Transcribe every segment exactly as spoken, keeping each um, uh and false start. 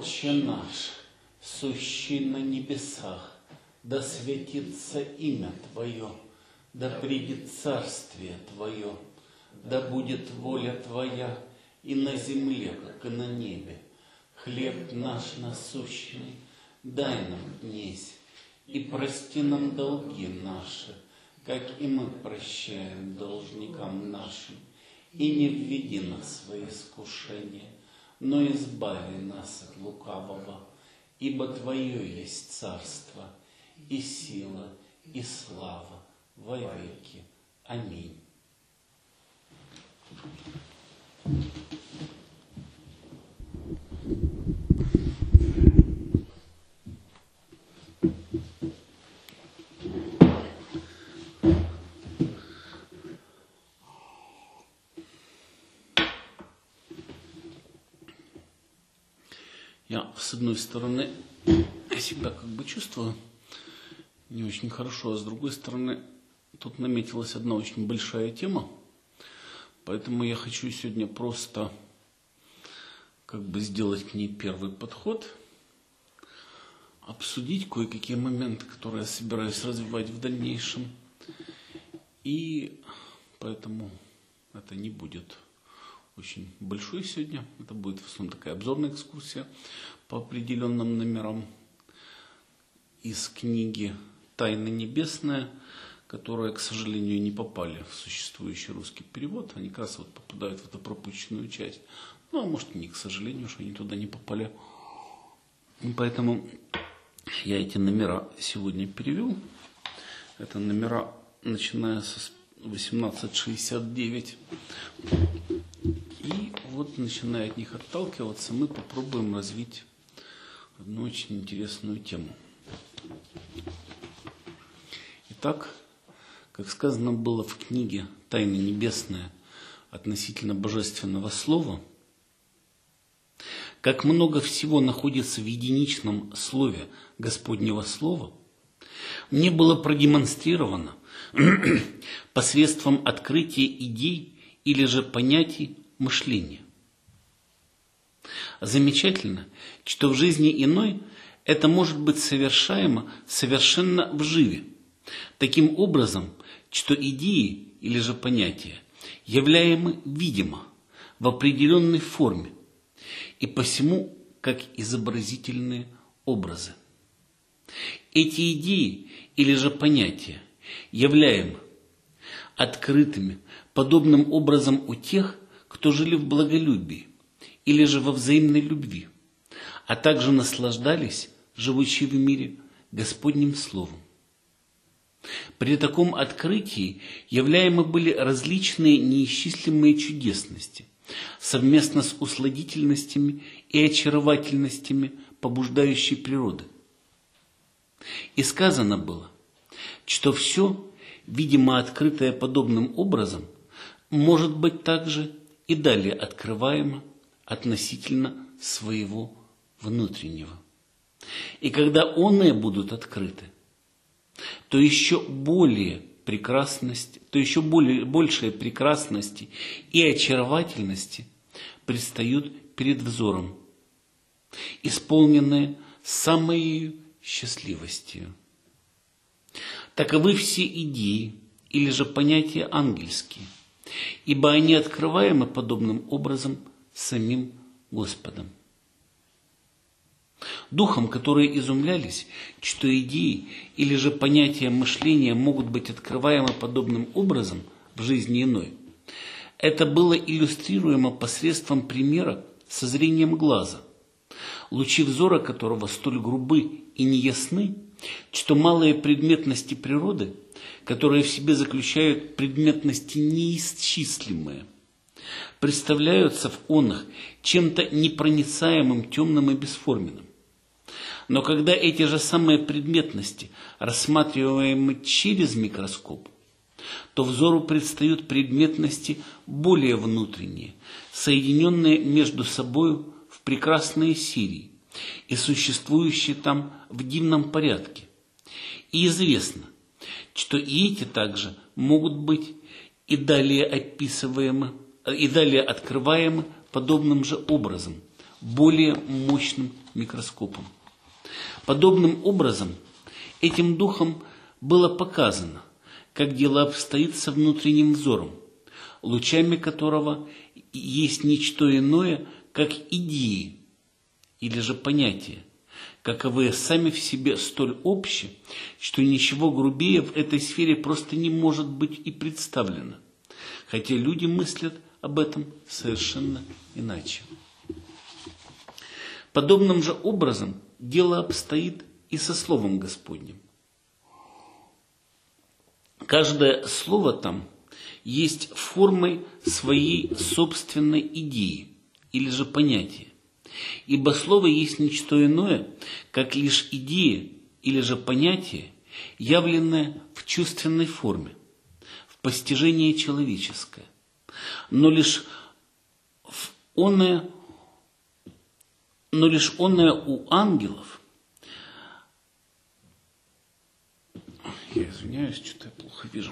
Отче наш, сущий на небесах, да светится имя Твое, да придет царствие Твое, да будет воля Твоя и на земле, как и на небе. Хлеб наш насущный дай нам днесь, и прости нам долги наши, как и мы прощаем должникам нашим. И не введи нас в свои искушения, но избави нас от лукавого, ибо Твое есть царство, и сила, и слава во веки. Аминь. Я, с одной стороны, себя как бы чувствую не очень хорошо, а с другой стороны, тут наметилась одна очень большая тема, поэтому я хочу сегодня просто как бы сделать к ней первый подход, обсудить кое-какие моменты, которые я собираюсь развивать в дальнейшем, и поэтому это не будет очень большой сегодня. Это будет в основном такая обзорная экскурсия по определенным номерам из книги «Тайны небесные», которые, к сожалению, не попали в существующий русский перевод. Они как раз вот попадают в эту пропущенную часть. Ну, а может, не к сожалению, что они туда не попали. И поэтому я эти номера сегодня перевел. Это номера, начиная с восемнадцать шестьдесят девять. И вот, начиная от них отталкиваться, мы попробуем развить одну очень интересную тему. Итак, как сказано было в книге «Тайны небесные» относительно Божественного Слова, как много всего находится в единичном слове Господнего Слова, мне было продемонстрировано посредством открытия идей или же понятий мышления. Замечательно, что в жизни иной это может быть совершаемо совершенно вживе, таким образом, что идеи или же понятия являемы видимо в определенной форме и посему как изобразительные образы. Эти идеи или же понятия являемы открытыми подобным образом у тех, кто жили в благолюбии или же во взаимной любви, а также наслаждались, живущие в мире, Господним Словом. При таком открытии являемы были различные неисчислимые чудесности, совместно с усладительностями и очаровательностями побуждающей природы. И сказано было, что все, видимо открытое подобным образом, может быть также и далее открываемо относительно своего внутреннего. И когда оные будут открыты, то еще более прекрасность, то еще более, большие прекрасности и очаровательности предстают перед взором, исполненные самой счастливостью. Таковы все идеи или же понятия ангельские, ибо они открываемы подобным образом самим Господом. Духом, которые изумлялись, что идеи или же понятия мышления могут быть открываемы подобным образом в жизни иной, это было иллюстрируемо посредством примера со зрением глаза, лучи взора которого столь грубы и неясны, что малые предметности природы, которые в себе заключают предметности неисчислимые, представляются в оных чем-то непроницаемым, темным и бесформенным. Но когда эти же самые предметности рассматриваемы через микроскоп, то взору предстают предметности более внутренние, соединенные между собой в прекрасные серии и существующие там в дивном порядке. И известно, что и эти также могут быть и далее описываемы, и далее открываемы подобным же образом более мощным микроскопом. Подобным образом этим духом было показано, как дело обстоит со внутренним взором, лучами которого есть ничто иное, как идеи или же понятия, каковые сами в себе столь общи, что ничего грубее в этой сфере просто не может быть и представлено, хотя люди мыслят об этом совершенно иначе. Подобным же образом дело обстоит и со Словом Господним. Каждое слово там есть формой своей собственной идеи или же понятия, ибо слово есть ничто иное, как лишь идея или же понятие, явленное в чувственной форме, в постижении человеческое, но лишь оное, но лишь оное у ангелов. Я извиняюсь, что-то я плохо вижу.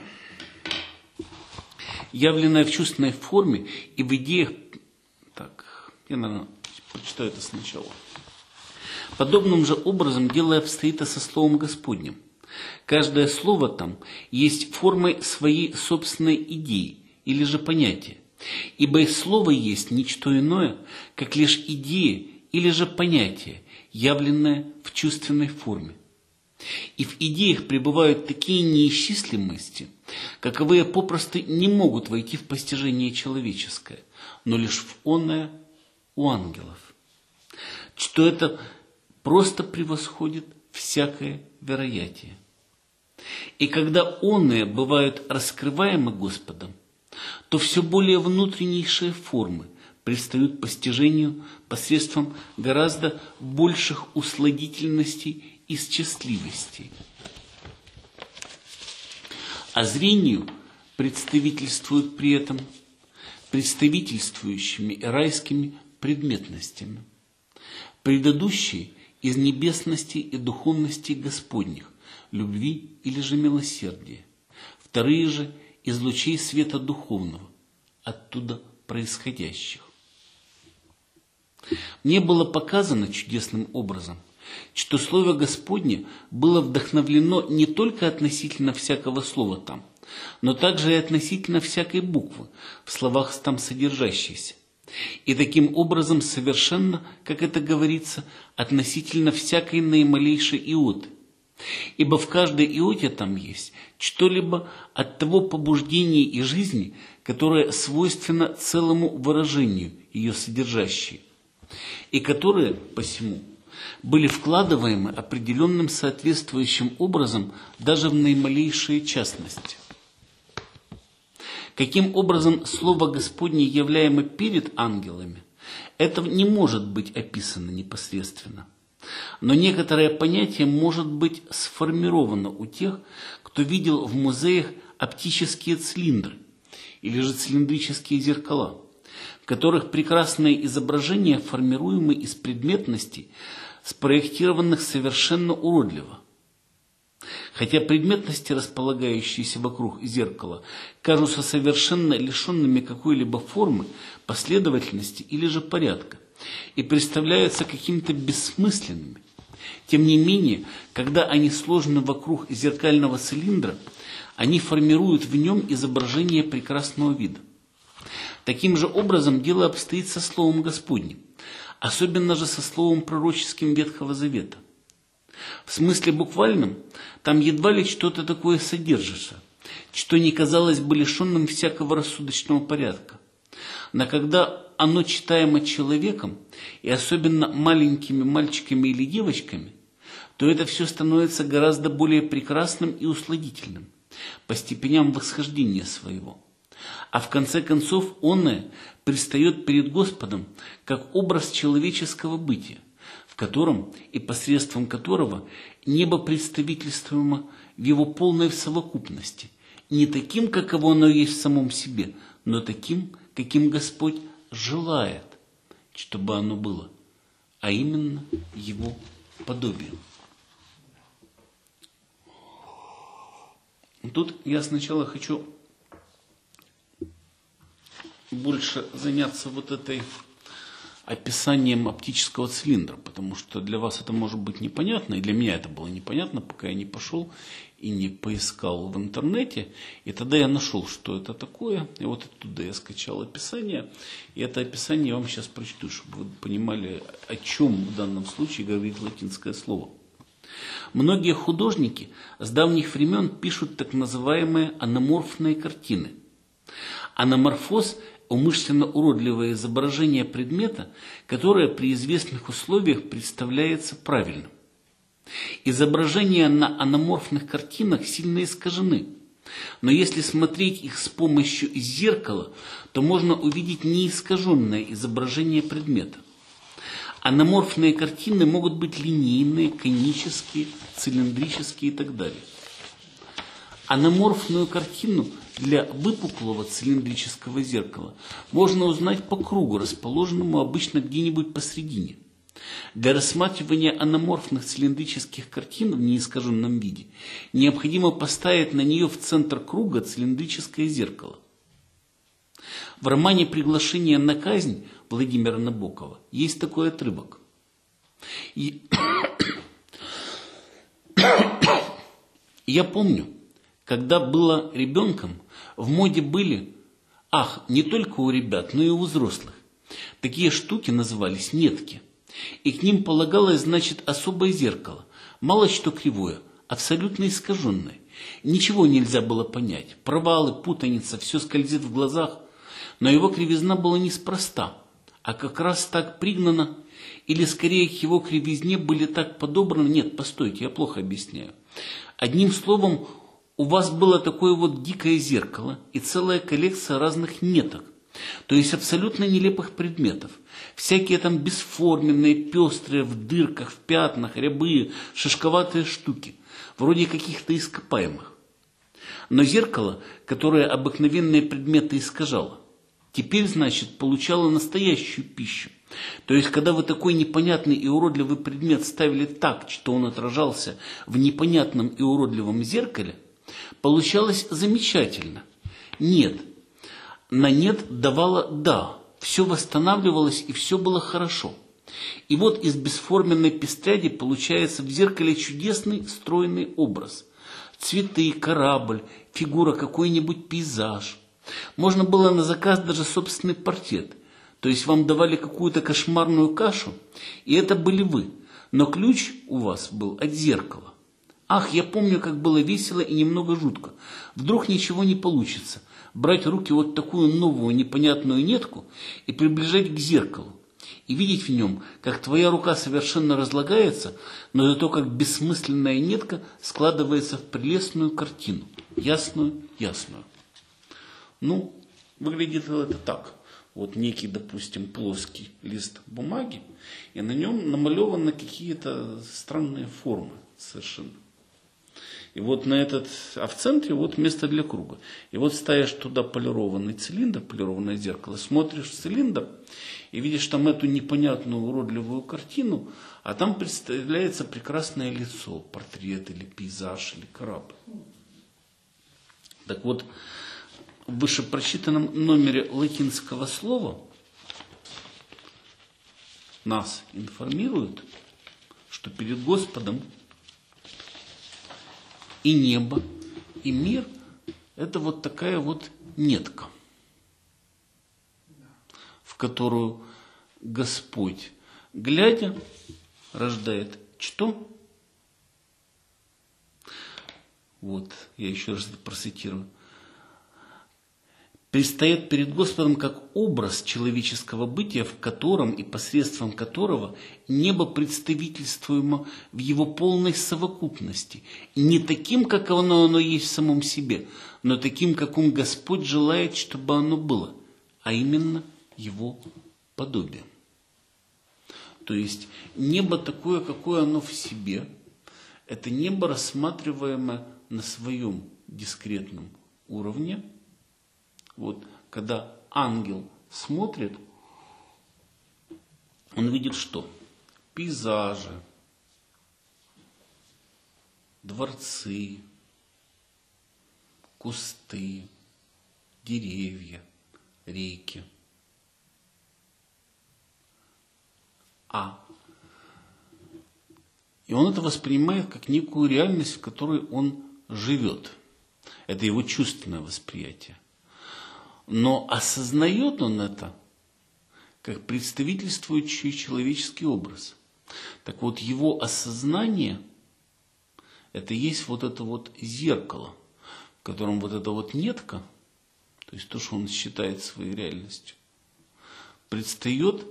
Явленное в чувственной форме и в идеях. Так, я, наверное, прочитаю это сначала. Подобным же образом дело обстоит и со Словом Господним. Каждое слово там есть формой своей собственной идеи или же понятия, ибо и слово есть ничто иное, как лишь идея или же понятие, явленное в чувственной форме. И в идеях пребывают такие неисчислимости, каковые попросту не могут войти в постижение человеческое, но лишь в оное у ангелов, что это просто превосходит всякое вероятие. И когда оные бывают раскрываемы Господом, то все более внутреннейшие формы предстают постижению посредством гораздо больших усладительностей и счастливостей. А зрению представительствуют при этом представительствующими и райскими предметностями, предыдущие из небесности и духовности Господних, любви или же милосердия, вторые же из лучей света духовного, оттуда происходящих. Мне было показано чудесным образом, что Слово Господне было вдохновлено не только относительно всякого слова там, но также и относительно всякой буквы в словах там содержащейся. И таким образом совершенно, как это говорится, относительно всякой наималейшей иоты. Ибо в каждой иоте там есть что-либо от того побуждения и жизни, которое свойственно целому выражению ее содержащей, и которые, посему, были вкладываемы определенным соответствующим образом даже в наималейшие частности. Каким образом Слово Господне являемо перед ангелами, это не может быть описано непосредственно. Но некоторое понятие может быть сформировано у тех, кто видел в музеях оптические цилиндры или же цилиндрические зеркала, в которых прекрасные изображения формируемы из предметностей, спроектированных совершенно уродливо. Хотя предметности, располагающиеся вокруг зеркала, кажутся совершенно лишенными какой-либо формы, последовательности или же порядка, и представляются какими-то бессмысленными. Тем не менее, когда они сложены вокруг зеркального цилиндра, они формируют в нем изображение прекрасного вида. Таким же образом дело обстоит со Словом Господним, особенно же со Словом пророческим Ветхого Завета. В смысле буквальном, там едва ли что-то такое содержится, что не казалось бы лишенным всякого рассудочного порядка. Но когда оно читаемо человеком, и особенно маленькими мальчиками или девочками, то это все становится гораздо более прекрасным и усладительным по степеням восхождения своего. А в конце концов оное предстает перед Господом как образ человеческого бытия, в котором и посредством которого небо представительствуемо в его полной совокупности, не таким, каково оно есть в самом себе, но таким, каким Господь желает, чтобы оно было, а именно его подобием. Тут я сначала хочу больше заняться вот этой описанием оптического цилиндра, потому что для вас это может быть непонятно, и для меня это было непонятно, пока я не пошел и не поискал в интернете. И тогда я нашел, что это такое, и вот оттуда я скачал описание, и это описание я вам сейчас прочту, чтобы вы понимали, о чем в данном случае говорит латинское слово. Многие художники с давних времен пишут так называемые анаморфные картины. Анаморфоз – умышленно уродливое изображение предмета, которое при известных условиях представляется правильным. Изображения на анаморфных картинах сильно искажены, но если смотреть их с помощью зеркала, то можно увидеть неискаженное изображение предмета. Анаморфные картины могут быть линейные, конические, цилиндрические и так далее. Анаморфную картину для выпуклого цилиндрического зеркала можно узнать по кругу, расположенному обычно где-нибудь посредине. Для рассматривания анаморфных цилиндрических картин в неискаженном виде необходимо поставить на нее в центр круга цилиндрическое зеркало. В романе «Приглашение на казнь» Владимира Набокова есть такой отрывок. И... Я помню, когда была ребенком, в моде были, ах, не только у ребят, но и у взрослых. Такие штуки назывались нетки. И к ним полагалось, значит, особое зеркало, мало что кривое, абсолютно искаженное. Ничего нельзя было понять, провалы, путаница, все скользит в глазах, но его кривизна была неспроста, а как раз так пригнана, или скорее к его кривизне были так подобраны, нет, постойте, я плохо объясняю. Одним словом, у вас было такое вот дикое зеркало и целая коллекция разных неток, то есть абсолютно нелепых предметов. Всякие там бесформенные, пестрые, в дырках, в пятнах, рябые, шишковатые штуки, вроде каких-то ископаемых. Но зеркало, которое обыкновенные предметы искажало, теперь, значит, получало настоящую пищу. То есть, когда вы такой непонятный и уродливый предмет ставили так, что он отражался в непонятном и уродливом зеркале, получалось замечательно. Нет. На нет давало да. Все восстанавливалось и все было хорошо. И вот из бесформенной пестряди получается в зеркале чудесный стройный образ. Цветы, корабль, фигура, какой-нибудь пейзаж. Можно было на заказ даже собственный портрет. То есть вам давали какую-то кошмарную кашу, и это были вы. Но ключ у вас был от зеркала. Ах, я помню, как было весело и немного жутко. Вдруг ничего не получится. Брать в руки вот такую новую непонятную нетку и приближать к зеркалу. И видеть в нем, как твоя рука совершенно разлагается, но зато как бессмысленная нетка складывается в прелестную картину. Ясную, ясную. Ну, выглядит это так. Вот некий, допустим, плоский лист бумаги, и на нем намалеваны какие-то странные формы совершенно. И вот на этот, а в центре вот место для круга. И вот ставишь туда полированный цилиндр, полированное зеркало, смотришь в цилиндр и видишь там эту непонятную уродливую картину, а там представляется прекрасное лицо, портрет или пейзаж или корабль. Так вот, в вышепрочитанном номере латинского слова нас информируют, что перед Господом и небо, и мир – это вот такая вот нетка, в которую Господь, глядя, рождает что? Вот, я еще раз это процитирую. Предстает перед Господом как образ человеческого бытия, в котором и посредством которого небо представительствуемо в его полной совокупности, не таким, как оно, оно есть в самом себе, но таким, каким Господь желает, чтобы оно было, а именно его подобием. То есть небо такое, какое оно в себе, это небо, рассматриваемое на своем дискретном уровне. Вот, когда ангел смотрит, он видит что? Пейзажи, дворцы, кусты, деревья, реки. А. И он это воспринимает как некую реальность, в которой он живет. Это его чувственное восприятие. Но осознает он это как представительствующий человеческий образ. Так вот, его осознание – это есть вот это вот зеркало, в котором вот эта вот нетка, то есть то, что он считает своей реальностью, предстает,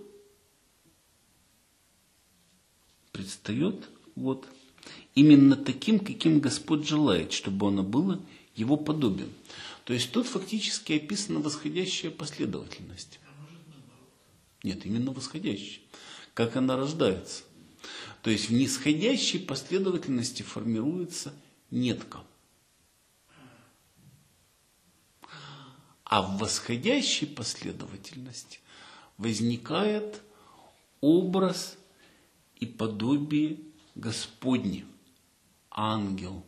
предстает вот именно таким, каким Господь желает, чтобы оно было его подобием. То есть тут фактически описана восходящая последовательность. Нет, именно восходящая. Как она рождается. То есть в нисходящей последовательности формируется нетка. А в восходящей последовательности возникает образ и подобие Господне, ангел.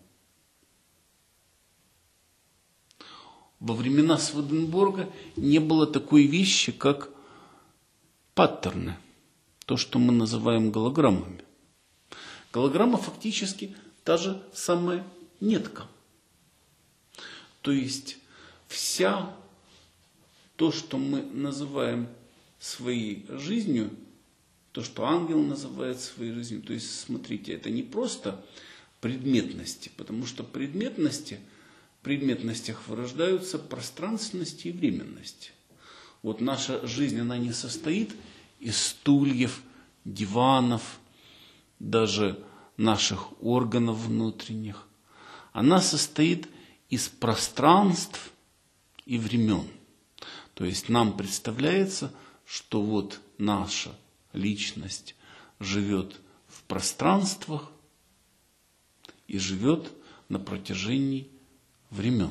Во времена Сведенборга не было такой вещи, как паттерны, то, что мы называем голограммами. Голограмма фактически та же самая нетка. То есть вся то, что мы называем своей жизнью, то, что ангел называет своей жизнью, то есть, смотрите, это не просто предметности, потому что предметности, в предметностях вырождаются пространственности и временности. Вот наша жизнь, она не состоит из стульев, диванов, даже наших органов внутренних. Она состоит из пространств и времен. То есть нам представляется, что вот наша личность живет в пространствах и живет на протяжении времен.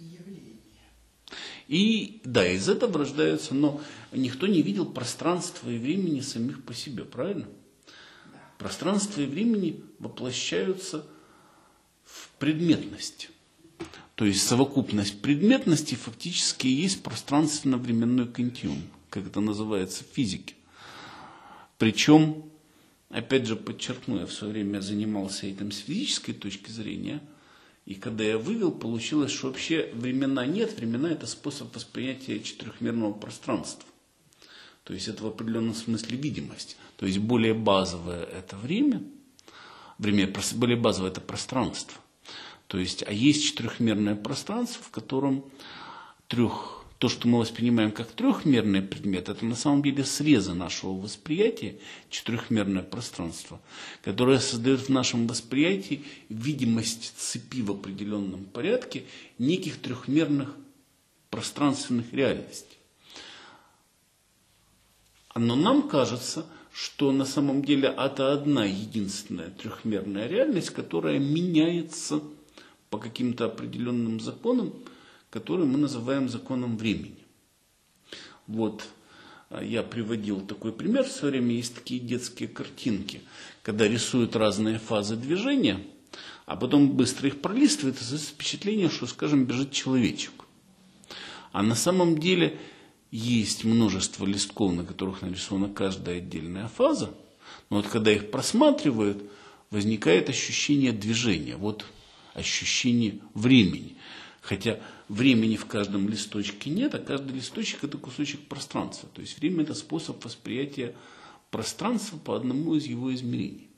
И да, из этого рождаются, но никто не видел пространства и времени самих по себе, правильно? Да. Пространство и времени воплощаются в предметность. То есть совокупность предметности фактически и есть пространственно-временной континуум, как это называется в физике. Причем, опять же подчеркну, я в свое время занимался этим с физической точки зрения. И когда я вывел, получилось, что вообще времена нет. Времена – это способ восприятия четырехмерного пространства. То есть это в определенном смысле видимость. То есть более базовое – это время, время более базовое – это пространство. То есть, а есть четырехмерное пространство, в котором трех, то, что мы воспринимаем как трехмерный предмет, это на самом деле срезы нашего восприятия, четырехмерное пространство, которое создает в нашем восприятии видимость цепи в определенном порядке неких трехмерных пространственных реальностей. Но нам кажется, что на самом деле это одна единственная трехмерная реальность, которая меняется по каким-то определенным законам, который мы называем законом времени. Вот я приводил такой пример. В свое время есть такие детские картинки, когда рисуют разные фазы движения, а потом быстро их пролистывают, и создается впечатление, что, скажем, бежит человечек. А на самом деле есть множество листков, на которых нарисована каждая отдельная фаза, но вот когда их просматривают, возникает ощущение движения, вот ощущение времени. Хотя времени в каждом листочке нет, а каждый листочек – это кусочек пространства. То есть время – это способ восприятия пространства по одному из его измерений.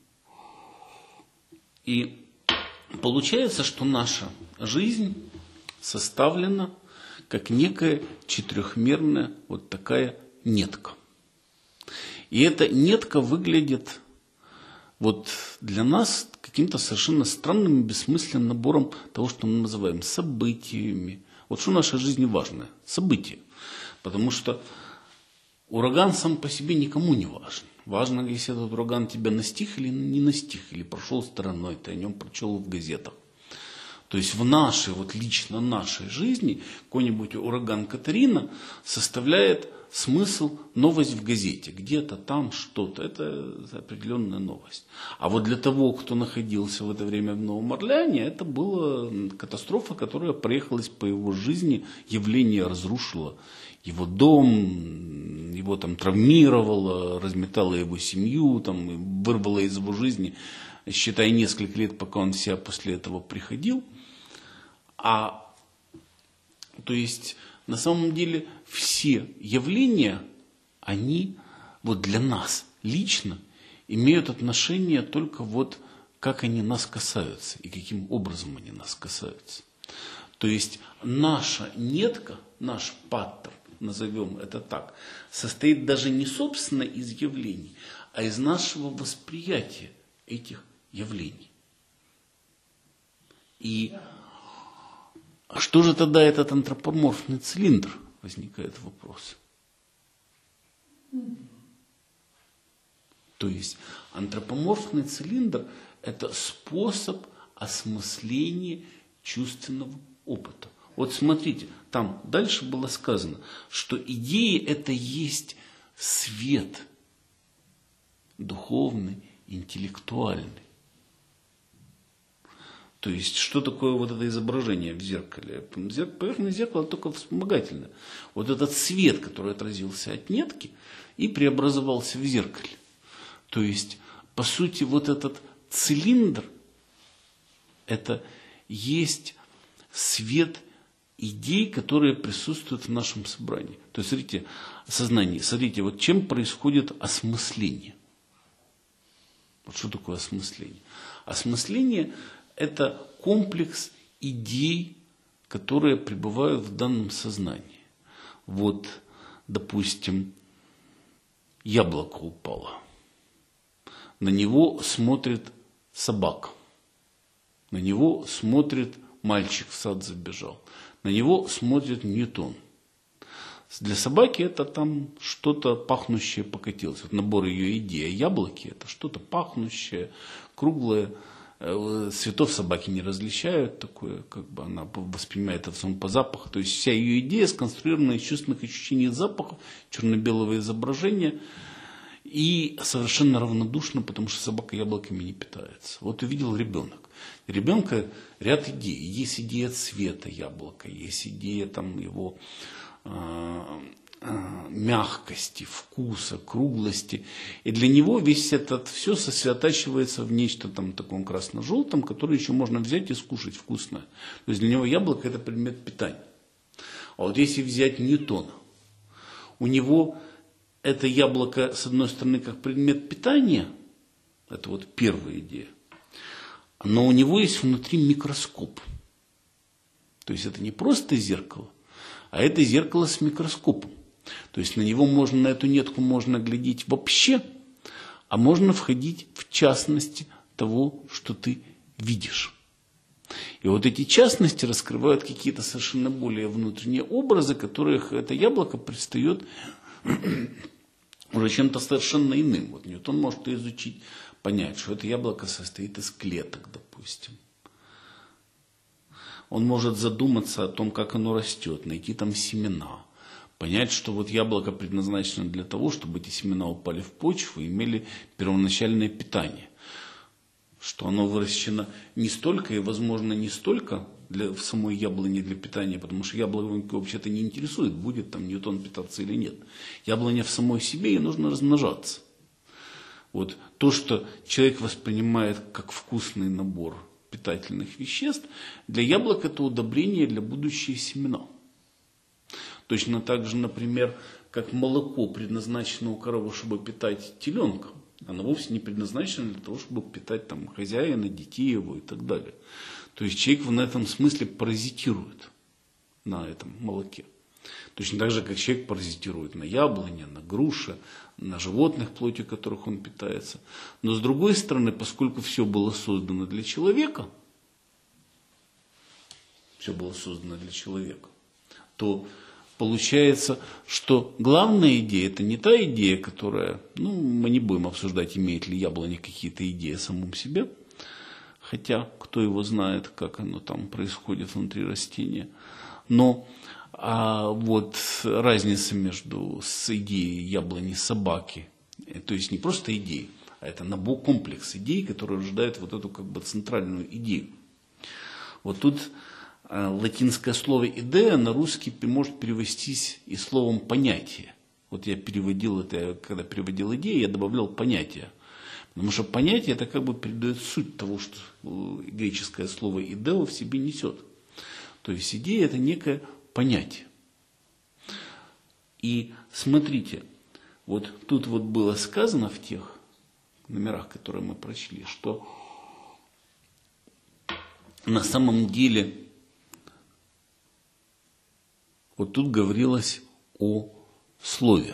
И получается, что наша жизнь составлена как некая четырехмерная вот такая нетка. И эта нетка выглядит вот для нас каким-то совершенно странным и бессмысленным набором того, что мы называем событиями. Вот что в нашей жизни важно? События. Потому что ураган сам по себе никому не важен. Важно, если этот ураган тебя настиг или не настиг, или прошел стороной, ты о нем прочел в газетах. То есть в нашей, вот лично нашей жизни какой-нибудь ураган Катрина составляет смысл новость в газете. Где-то там что-то. Это определенная новость. А вот для того, кто находился в это время в Новом Орлеане, это была катастрофа, которая проехалась по его жизни. Явление разрушило его дом, его там травмировало, разметало его семью, там, вырвало из его жизни, считай, несколько лет, пока он в себя после этого приходил. А, то есть, на самом деле, все явления, они вот для нас лично имеют отношение только вот как они нас касаются и каким образом они нас касаются. То есть, наша нетка, наш паттер, назовем это так, состоит даже не собственно из явлений, а из нашего восприятия этих явлений. И что же тогда этот антропоморфный цилиндр? Возникает вопрос. То есть антропоморфный цилиндр – это способ осмысления чувственного опыта. Вот смотрите, там дальше было сказано, что идея – это есть свет духовный, интеллектуальный. То есть, что такое вот это изображение в зеркале? Поверхность зеркала только вспомогательная. Вот этот свет, который отразился от нетки и преобразовался в зеркале. То есть, по сути, вот этот цилиндр, это есть свет идей, которые присутствуют в нашем собрании. То есть, смотрите, сознание. Смотрите, вот чем происходит осмысление. Вот что такое осмысление? Осмысление – это комплекс идей, которые пребывают в данном сознании. Вот, допустим, яблоко упало. На него смотрит собака. На него смотрит мальчик, в сад забежал. На него смотрит Ньютон. Для собаки это там что-то пахнущее покатилось. Вот набор ее идей. А яблоки это что-то пахнущее, круглое. Цветов собаки не различают, такое, как бы она воспринимает это по запаху. То есть вся ее идея сконструирована из чувственных ощущений запахов, черно-белого изображения и совершенно равнодушно, потому что собака яблоками не питается. Вот увидел ребенок. У ребенка ряд идей. Есть идея цвета яблока, есть идея там его э, мягкости, вкуса, круглости. И для него весь этот все сосредотачивается в нечто там таком красно-желтом, которое еще можно взять и скушать вкусное. То есть для него яблоко это предмет питания. А вот если взять Ньютона, у него это яблоко, с одной стороны, как предмет питания, это вот первая идея, но у него есть внутри микроскоп. То есть это не просто зеркало, а это зеркало с микроскопом. То есть на него можно, на эту нетку можно глядеть вообще, а можно входить в частности того, что ты видишь. И вот эти частности раскрывают какие-то совершенно более внутренние образы, которых это яблоко предстает уже чем-то совершенно иным. Вот Ньютон может изучить, понять, что это яблоко состоит из клеток, допустим. Он может задуматься о том, как оно растет, найти там семена. Понять, что вот яблоко предназначено для того, чтобы эти семена упали в почву и имели первоначальное питание. Что оно выращено не столько и, возможно, не столько для, в самой яблоне для питания, потому что яблоко вообще-то не интересует, будет там Ньютон питаться или нет. Яблоня в самой себе, ей нужно размножаться. Вот то, что человек воспринимает как вкусный набор питательных веществ, для яблок это удобрение для будущих семена. Точно так же, например, как молоко предназначено у коровы, чтобы питать теленка, оно вовсе не предназначено для того, чтобы питать там хозяина, детей его и так далее. То есть человек в этом смысле паразитирует на этом молоке. Точно так же, как человек паразитирует на яблоне, на груше, на животных, плотью которых он питается. Но с другой стороны, поскольку все было создано для человека, все было создано для человека, то получается, что главная идея – это не та идея, которая, ну, мы не будем обсуждать, имеет ли яблоня какие-то идеи о самом себе, хотя кто его знает, как оно там происходит внутри растения. Но а вот разница между с идеей яблони собаки, то есть не просто идеи, а это набор, комплекс идей, который рождает вот эту как бы центральную идею. Вот тут а, латинское слово «идея» на русский может перевестись и словом «понятие». Вот я переводил это, когда переводил идею, я добавлял понятие. Потому что понятие это как бы передает суть того, что греческое слово «идео» в себе несет. То есть идея это некое понятие. И смотрите, вот тут вот было сказано в тех номерах, которые мы прочли, что на самом деле вот тут говорилось о слове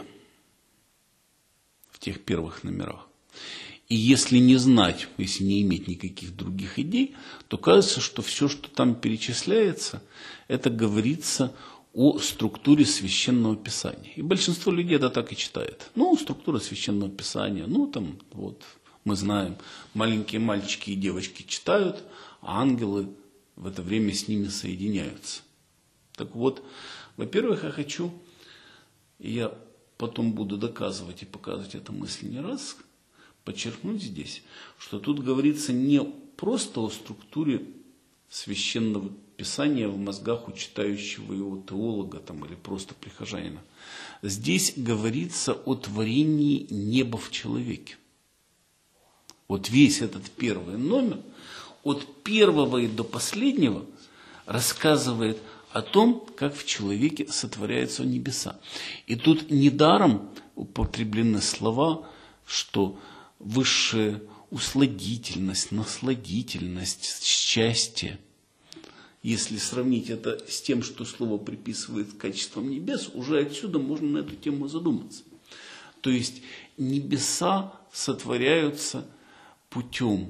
в тех первых номерах. И если не знать, если не иметь никаких других идей, то кажется, что все, что там перечисляется, это говорится о структуре Священного Писания. И большинство людей это так и читает. Ну, структура Священного Писания, ну, там, вот, мы знаем, маленькие мальчики и девочки читают, а ангелы в это время с ними соединяются. Так вот, во-первых, я хочу, и я потом буду доказывать и показывать эту мысль не раз, подчеркнуть здесь, что тут говорится не просто о структуре Священного Писания в мозгах у читающего его теолога там, или просто прихожанина. Здесь говорится о творении неба в человеке. Вот весь этот первый номер, от первого и до последнего, рассказывает о том, как в человеке сотворяются небеса. И тут недаром употреблены слова, что высшая усладительность, насладительность, счастье. Если сравнить это с тем, что слово приписывает качествам небес, уже отсюда можно на эту тему задуматься. То есть небеса сотворяются путем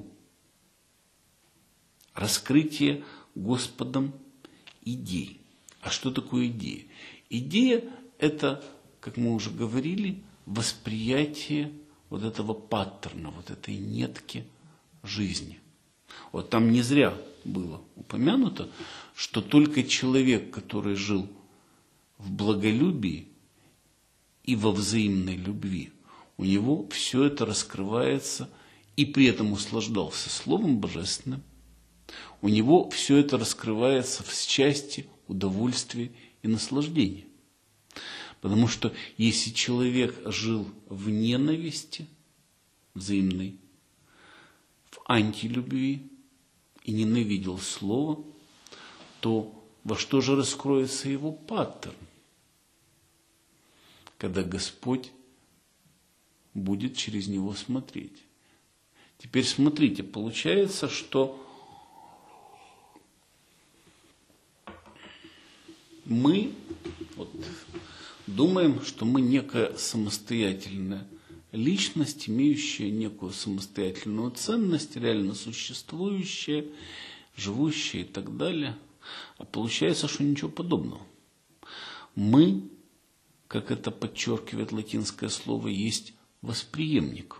раскрытия Господом идей. А что такое идея? Идея – это, как мы уже говорили, восприятие вот этого паттерна, вот этой нитки жизни. Вот там не зря было упомянуто, что только человек, который жил в благолюбии и во взаимной любви, у него все это раскрывается и при этом услаждался Словом Божественным. У него все это раскрывается в счастье, удовольствии и наслаждении. Потому что если человек жил в ненависти взаимной, в антилюбви и ненавидел слово, то во что же раскроется его паттерн, когда Господь будет через него смотреть? Теперь смотрите, получается, что мы вот, думаем, что мы некая самостоятельная личность, имеющая некую самостоятельную ценность, реально существующая, живущая и так далее. А получается, что ничего подобного. Мы, как это подчеркивает латинское слово, есть восприемник.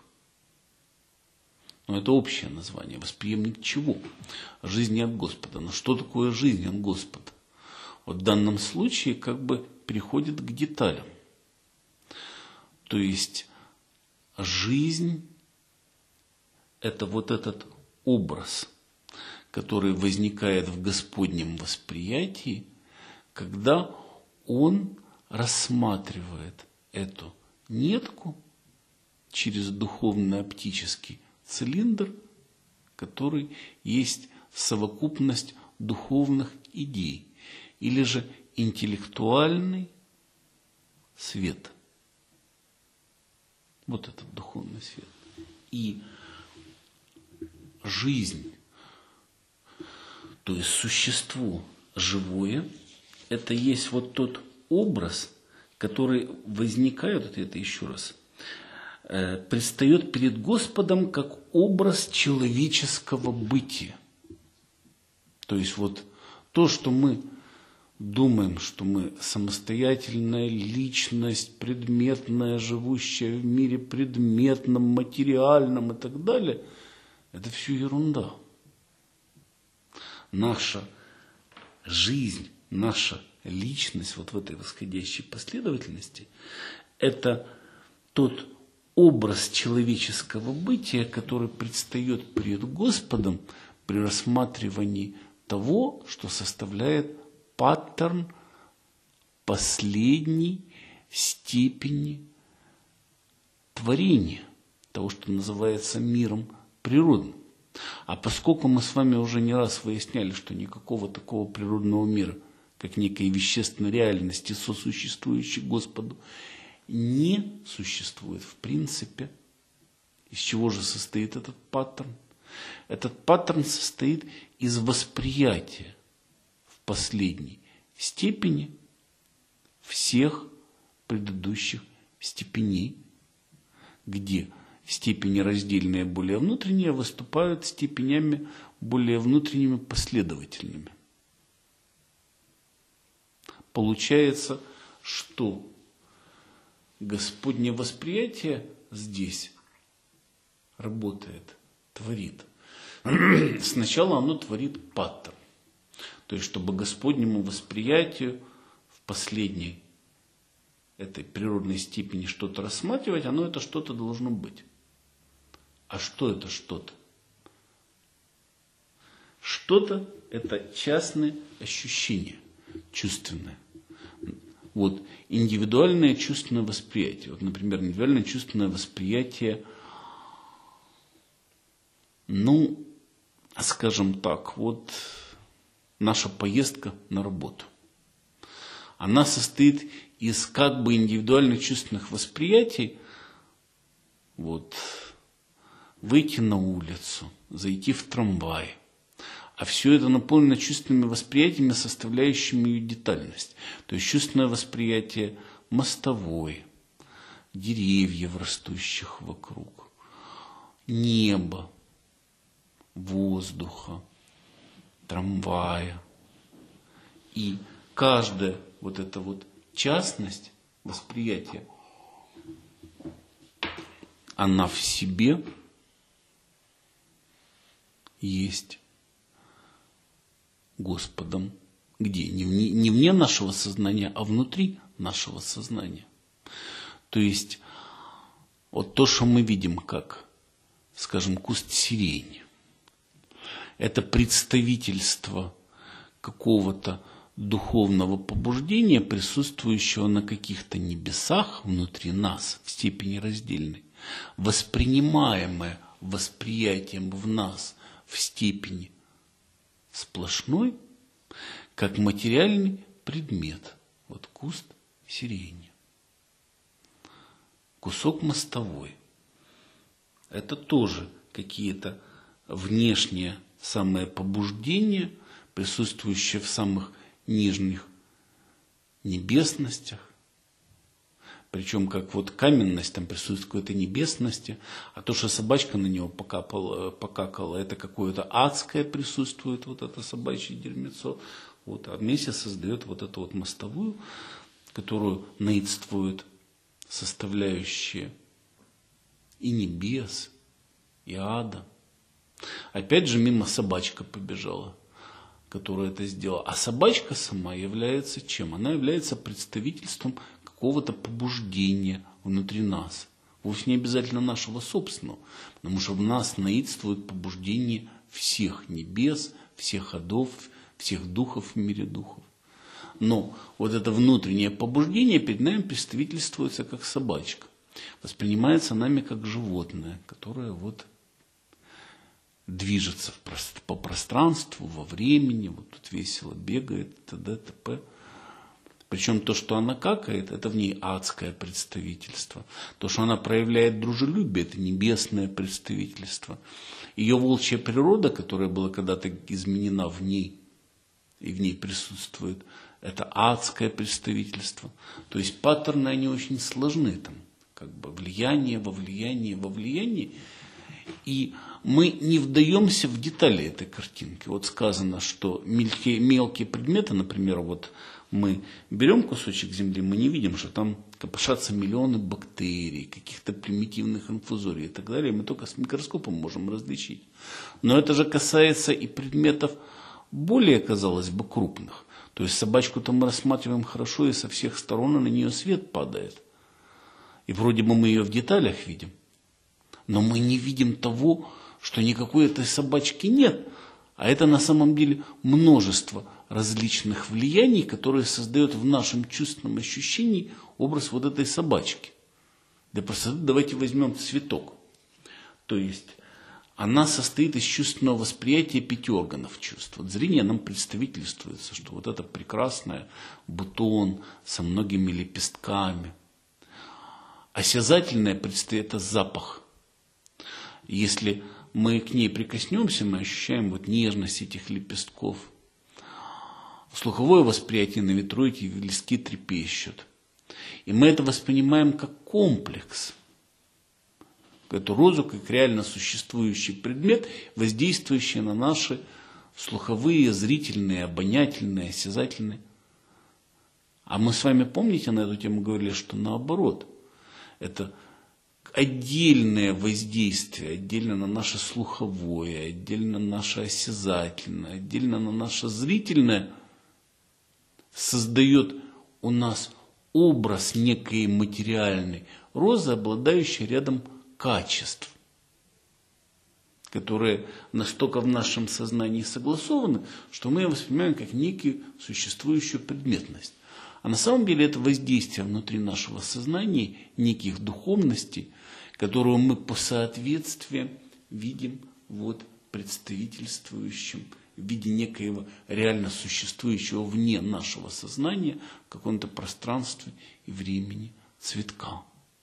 Но это общее название. Восприемник чего? Жизни от Господа. Но что такое жизнь от Господа? Вот в данном случае как бы переходит к деталям. То есть жизнь – это вот этот образ, который возникает в Господнем восприятии, когда он рассматривает эту нитку через духовно-оптический цилиндр, который есть совокупность духовных идей, или же интеллектуальный свет. Вот этот духовный свет. И жизнь, то есть существо живое, это есть вот тот образ, который возникает, вот это еще раз, э, предстает перед Господом как образ человеческого бытия. То есть вот то, что мы думаем, что мы самостоятельная личность, предметная, живущая в мире предметном, материальном и так далее, это все ерунда. наша жизнь, наша личность вот в этой восходящей последовательности – это тот образ человеческого бытия, который предстает перед Господом при рассматривании того, что составляет паттерн последней степени творения, того, что называется миром природным. А поскольку мы с вами уже не раз выясняли, что никакого такого природного мира, как некой вещественной реальности, сосуществующей Господу, не существует в принципе, из чего же состоит этот паттерн? Этот паттерн состоит из восприятия в последней степени всех предыдущих степеней, где степени раздельные более внутренние выступают степенями более внутренними последовательными. Получается, что Господне восприятие здесь работает, творит. Сначала оно творит паттерн. То есть, чтобы Господнему восприятию в последней этой природной степени что-то рассматривать, оно это что-то должно быть. А что это что-то? Что-то – это частное ощущение, чувственное. Вот индивидуальное чувственное восприятие. Вот, например, индивидуальное чувственное восприятие, ну, скажем так, вот наша поездка на работу. Она состоит из как бы индивидуальных чувственных восприятий. Вот, выйти на улицу, зайти в трамвай. А все это наполнено чувственными восприятиями, составляющими ее детальность. То есть чувственное восприятие мостовой, деревьев, растущих вокруг, неба, воздуха, трамвая. И каждая вот эта вот частность восприятия, она в себе есть Господом. Где? Не вне, не вне нашего сознания, а внутри нашего сознания. То есть, вот то, что мы видим как, скажем, куст сирени, это представительство какого-то духовного побуждения, присутствующего на каких-то небесах внутри нас, в степени раздельной, воспринимаемое восприятием в нас в степени сплошной, как материальный предмет. Вот куст сирени. Кусок мостовой. Это тоже какие-то внешние самые побуждения, присутствующие в самых нижних небесностях. Причем, как вот каменность, там присутствует какой-то небесности, а то, что собачка на него покапала, покакала, это какое-то адское присутствует, вот это собачье дерьмецо. Вот, а вместе создает вот эту вот мостовую, которую наидствуют составляющие и небес, и ада. Опять же, мимо собачка побежала, которая это сделала. А собачка сама является чем? Она является представительством какого-то побуждения внутри нас. Вовсе не обязательно нашего собственного, потому что в нас наидствует побуждение всех небес, всех адов, всех духов в мире духов. Но вот это внутреннее побуждение перед нами представительствуется как собачка. Воспринимается нами как животное, которое вот движется по пространству, во времени, вот тут весело бегает, т.д. т.п. Причем то, что она какает, это в ней адское представительство. То, что она проявляет дружелюбие, это небесное представительство. Ее волчья природа, которая была когда-то изменена в ней, и в ней присутствует, это адское представительство. То есть паттерны, они очень сложны. Там, как бы влияние во влияние во влияние. И мы не вдаемся в детали этой картинки. Вот сказано, что мелкие, мелкие предметы, например, вот мы берем кусочек земли, мы не видим, что там копошатся миллионы бактерий, каких-то примитивных инфузорий и так далее. Мы только с микроскопом можем различить. Но это же касается и предметов более, казалось бы, крупных. То есть собачку-то мы рассматриваем хорошо, и со всех сторон на нее свет падает. И вроде бы мы ее в деталях видим. Но мы не видим того, что никакой этой собачки нет. А это на самом деле множество различных влияний, которые создают в нашем чувственном ощущении образ вот этой собачки. Для простоты давайте возьмем цветок. То есть она состоит из чувственного восприятия пяти органов чувств. Вот зрение нам представительствуется, что вот это прекрасное бутон со многими лепестками. Осязательное предстоит это запах. Если мы к ней прикоснемся, мы ощущаем вот нежность этих лепестков. Слуховое восприятие на ветру, эти листки трепещут. И мы это воспринимаем как комплекс. Эту розу как реально существующий предмет, воздействующий на наши слуховые, зрительные, обонятельные, осязательные. А мы с вами, помните, на эту тему говорили, что наоборот. Это отдельное воздействие, отдельно на наше слуховое, отдельно на наше осязательное, отдельно на наше зрительное, создает у нас образ некой материальной розы, обладающей рядом качеств, которые настолько в нашем сознании согласованы, что мы ее воспринимаем как некую существующую предметность. А на самом деле это воздействие внутри нашего сознания, неких духовностей, которую мы по соответствию видим вот представительствующим в виде некоего реально существующего вне нашего сознания в каком-то пространстве и времени цветка.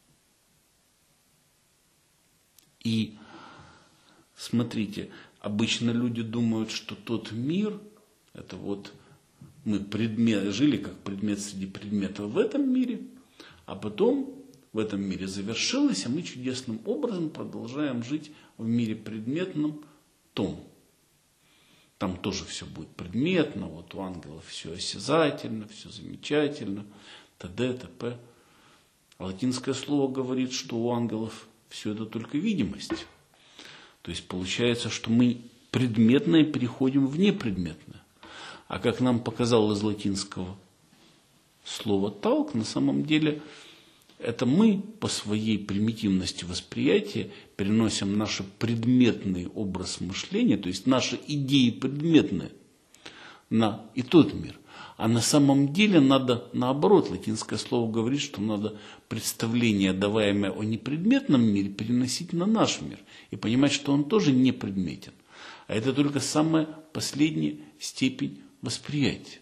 И смотрите, обычно люди думают, что тот мир, это вот мы предмет, жили как предмет среди предметов в этом мире, а потом в этом мире завершилось, а мы чудесным образом продолжаем жить в мире предметном том. Там тоже все будет предметно, вот у ангелов все осязательно, все замечательно, т.д. т.п. Латинское слово говорит, что у ангелов все это только видимость. То есть получается, что мы предметное переходим в непредметное. А как нам показал из латинского слова «талк», на самом деле это мы по своей примитивности восприятия переносим наш предметный образ мышления, то есть наши идеи предметные, на и тот мир. А на самом деле надо наоборот, латинское слово говорит, что надо представление, даваемое о непредметном мире, переносить на наш мир и понимать, что он тоже не предметен. А это только самая последняя степень восприятия.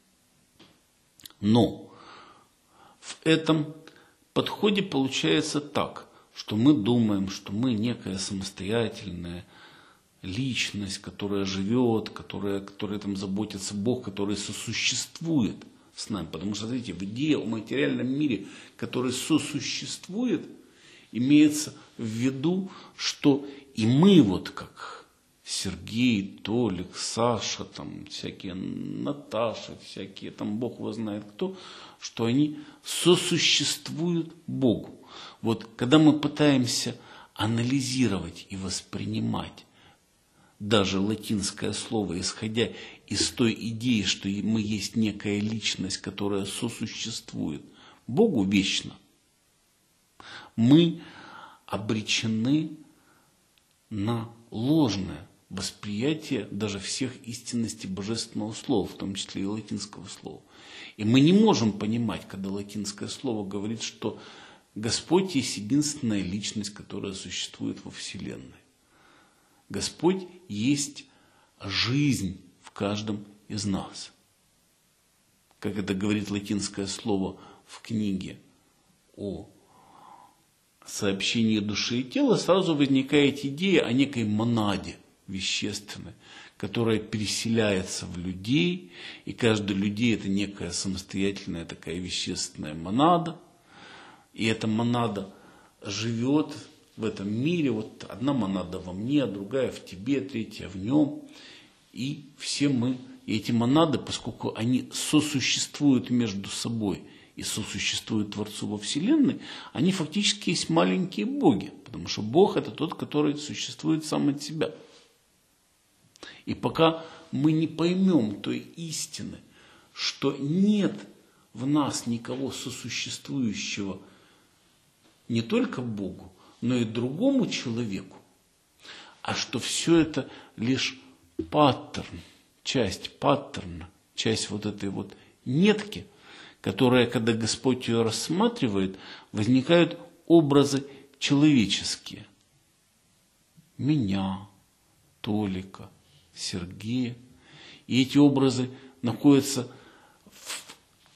Но в этом подходе получается так, что мы думаем, что мы некая самостоятельная личность, которая живет, которая, которая там заботится Бог, который сосуществует с нами. Потому что, смотрите, в идее о материальном мире, который сосуществует, имеется в виду, что и мы вот как Сергей, Толик, Саша, там всякие Наташа, всякие там Бог его знает кто, что они сосуществуют Богу. Вот когда мы пытаемся анализировать и воспринимать даже латинское слово, исходя из той идеи, что мы есть некая личность, которая сосуществует Богу вечно, мы обречены на ложное восприятие даже всех истинностей божественного слова, в том числе и латинского слова. И мы не можем понимать, когда латинское слово говорит, что Господь есть единственная личность, которая существует во Вселенной. Господь есть жизнь в каждом из нас. Как это говорит латинское слово в книге о сообщении души и тела, сразу возникает идея о некой монаде вещественной, которая переселяется в людей, и каждый людей это некая самостоятельная такая вещественная монада, и эта монада живет в этом мире, вот одна монада во мне, другая в тебе, третья в нем, и все мы, и эти монады, поскольку они сосуществуют между собой и сосуществуют Творцу во Вселенной, они фактически есть маленькие боги, потому что Бог это тот, который существует сам от себя. И пока мы не поймем той истины, что нет в нас никого сосуществующего не только Богу, но и другому человеку, а что все это лишь паттерн, часть паттерна, часть вот этой вот нитки, которая, когда Господь ее рассматривает, возникают образы человеческие. Меня, Толика, Сергея. И эти образы находятся в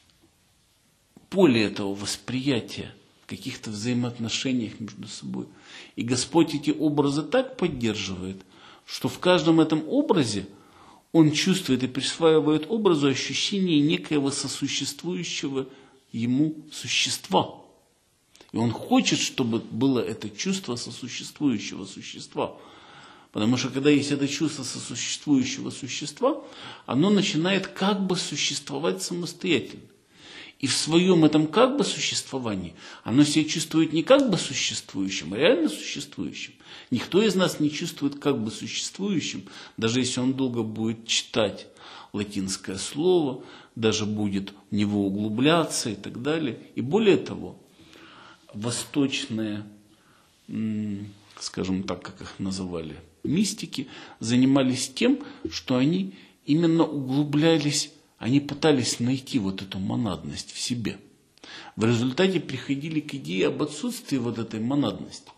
поле этого восприятия, в каких-то взаимоотношениях между собой. И Господь эти образы так поддерживает, что в каждом этом образе Он чувствует и присваивает образу ощущение некоего сосуществующего ему существа. И Он хочет, чтобы было это чувство сосуществующего существа. Потому что когда есть это чувство сосуществующего существа, оно начинает как бы существовать самостоятельно. И в своем этом как бы существовании оно себя чувствует не как бы существующим, а реально существующим. Никто из нас не чувствует как бы существующим, даже если он долго будет читать латинское слово, даже будет в него углубляться и так далее. И более того, восточные, скажем так, как их называли, мистики, занимались тем, что они именно углублялись, они пытались найти вот эту монадность в себе. В результате приходили к идее об отсутствии вот этой монадности.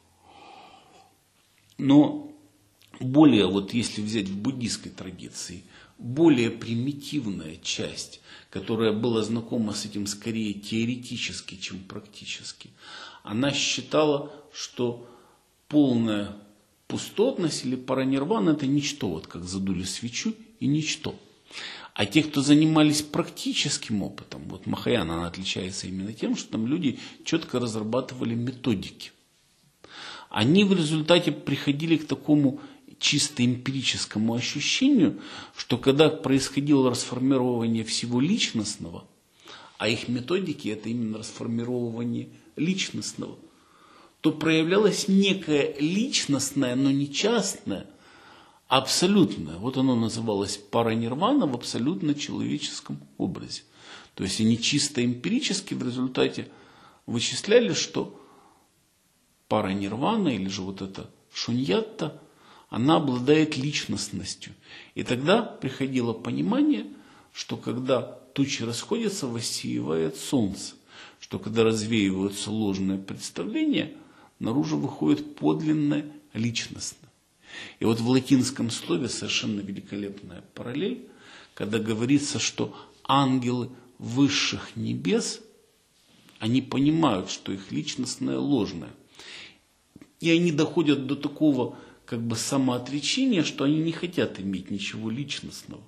Но более, вот если взять в буддийской традиции, более примитивная часть, которая была знакома с этим скорее теоретически, чем практически, она считала, что полная пустотность или паранирвана – это ничто, вот как задули свечу и ничто. А те, кто занимались практическим опытом, вот Махаяна, она отличается именно тем, что там люди четко разрабатывали методики. Они в результате приходили к такому чисто эмпирическому ощущению, что когда происходило расформирование всего личностного, а их методики – это именно расформирование личностного, то проявлялось некое личностное, но не частное, а абсолютное. Вот оно называлось паранирвана в абсолютно человеческом образе. То есть они чисто эмпирически в результате вычисляли, что паранирвана, или же вот эта шуньятта, она обладает личностностью. И тогда приходило понимание, что когда тучи расходятся, воссиевает солнце. Что когда развеиваются ложные представления, наружу выходит подлинное личностное. И вот в латинском слове совершенно великолепная параллель, когда говорится, что ангелы высших небес, они понимают, что их личностное ложное. И они доходят до такого как бы самоотречения, что они не хотят иметь ничего личностного.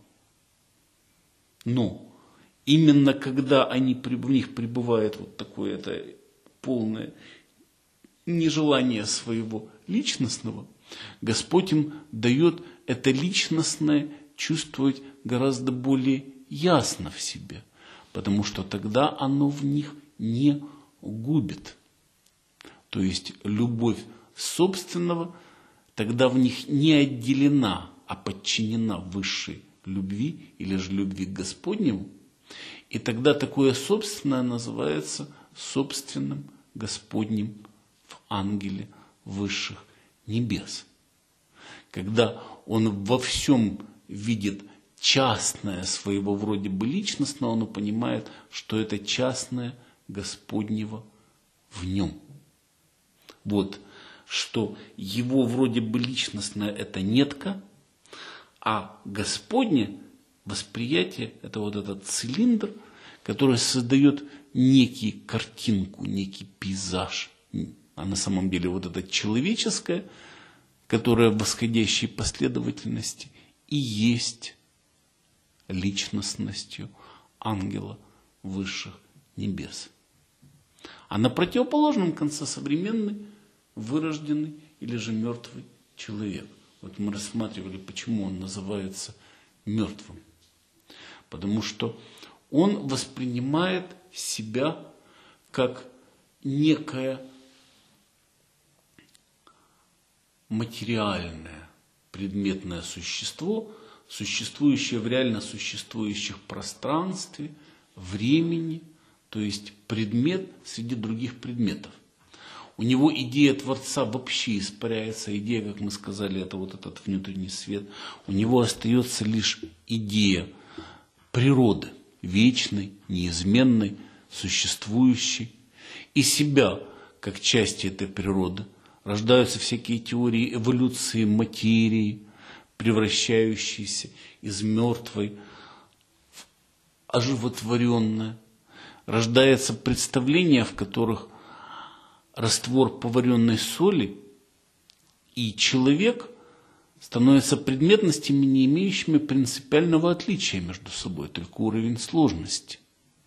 Но именно когда они, в них пребывает вот такое это полное нежелание своего личностного, Господь им дает это личностное чувствовать гораздо более ясно в себе, потому что тогда оно в них не губит. То есть любовь собственного тогда в них не отделена, а подчинена высшей любви или же любви к Господнему. И тогда такое собственное называется собственным Господним в ангеле высших небес. Когда он во всем видит частное своего вроде бы личностного, он понимает, что это частное Господнего в нем. Вот, что его вроде бы личностное это нетка, а Господне восприятие это вот этот цилиндр, который создает некий картинку, некий пейзаж. А на самом деле вот это человеческое, которое в восходящей последовательности и есть личностностью ангела высших небес. А на противоположном конце современный, вырожденный или же мертвый человек. Вот мы рассматривали, почему он называется мертвым. Потому что он воспринимает себя как некое материальное, предметное существо, существующее в реально существующих пространстве, времени, то есть предмет среди других предметов. У него идея Творца вообще испаряется, идея, как мы сказали, это вот этот внутренний свет. У него остается лишь идея природы, вечной, неизменной, существующей, и себя, как части этой природы. Рождаются всякие теории эволюции материи, превращающиеся из мертвой в оживотворенное. Рождается представление, в которых раствор поваренной соли и человек становятся предметностями, не имеющими принципиального отличия между собой, только уровень сложности.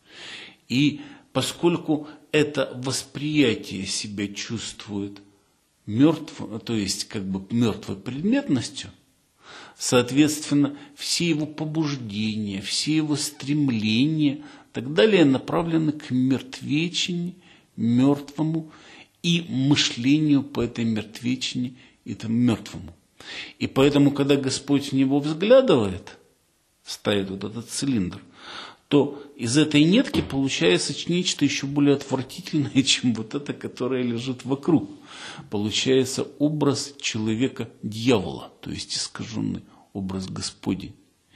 И поскольку это восприятие себя чувствует мертвым, то есть как бы мертвой предметностью, соответственно, все его побуждения, все его стремления и так далее направлены к мертвечине, мертвому и мышлению по этой мертвечине и тому мертвому. И поэтому, когда Господь в него взглядывает, ставит вот этот цилиндр, то из этой нетки получается нечто еще более отвратительное, чем вот это, которое лежит вокруг. Получается образ человека-дьявола, то есть искаженный образ Господень.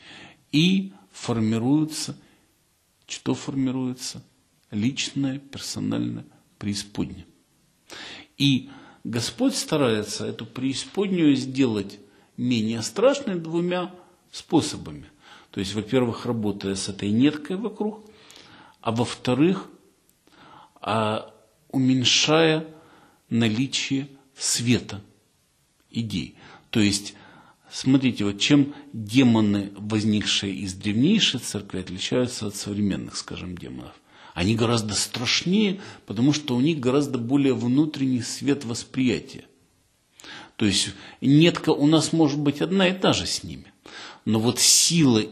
И формируется, что формируется? Личное, персональное преисподнее. И Господь старается эту преисподнюю сделать менее страшной двумя способами. То есть, во-первых, работая с этой неткой вокруг, а во-вторых, а, уменьшая наличие света идей. То есть, смотрите, вот чем демоны, возникшие из древнейшей церкви, отличаются от современных, скажем, демонов. Они гораздо страшнее, потому что у них гораздо более внутренний свет восприятия. То есть нетка у нас может быть одна и та же с ними. Но вот сила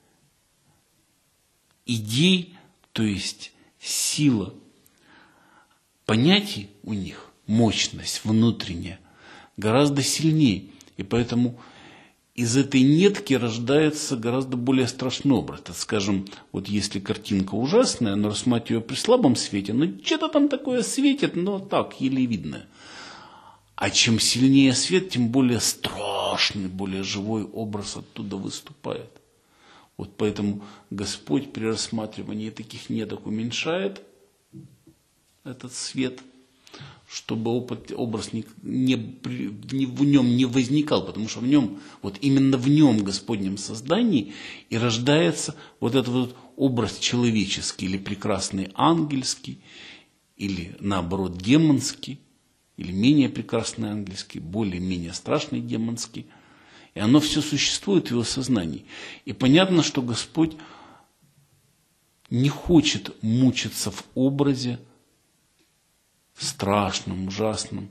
идей, то есть сила понятий у них, мощность внутренняя, гораздо сильнее. И поэтому из этой нетки рождается гораздо более страшный образ. Так скажем, вот если картинка ужасная, но рассматривать ее при слабом свете, ну что-то там такое светит, но так, еле видно. А чем сильнее свет, тем более страшный, более живой образ оттуда выступает. Вот поэтому Господь при рассматривании таких неток уменьшает этот свет, чтобы опыт, образ не, не, не, в нем не возникал, потому что в нем, вот именно в нем, Господнем создании, и рождается вот этот вот образ человеческий, или прекрасный ангельский, или наоборот демонский, или менее прекрасный ангельский, более-менее страшный демонский. И оно все существует в его сознании. И понятно, что Господь не хочет мучиться в образе страшном, ужасном.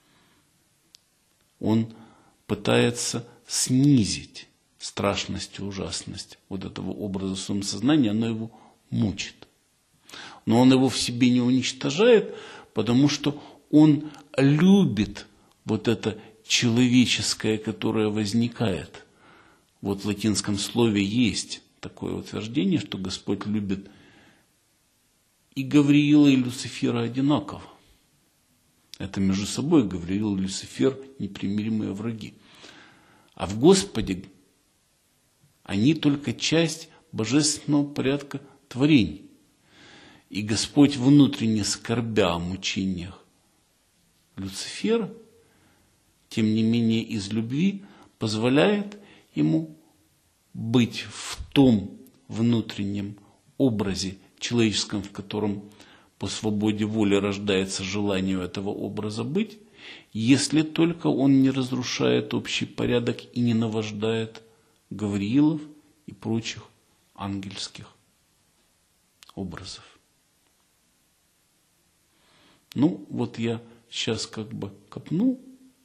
Он пытается снизить страшность и ужасность вот этого образа в своем сознании, оно его мучит. Но он его в себе не уничтожает, потому что он любит вот это человеческое, которое возникает. Вот в латинском слове есть такое утверждение, что Господь любит и Гавриила, и Люцифера одинаково. Это между собой Гавриил и Люцифер непримиримые враги. А в Господе они только часть божественного порядка творений. И Господь, внутренне скорбя о мучениях Люцифера, тем не менее из любви позволяет ему быть в том внутреннем образе человеческом, в котором по свободе воли рождается желание этого образа быть, если только он не разрушает общий порядок и не навождает Гавриилов и прочих ангельских образов. Ну, вот я сейчас как бы копну,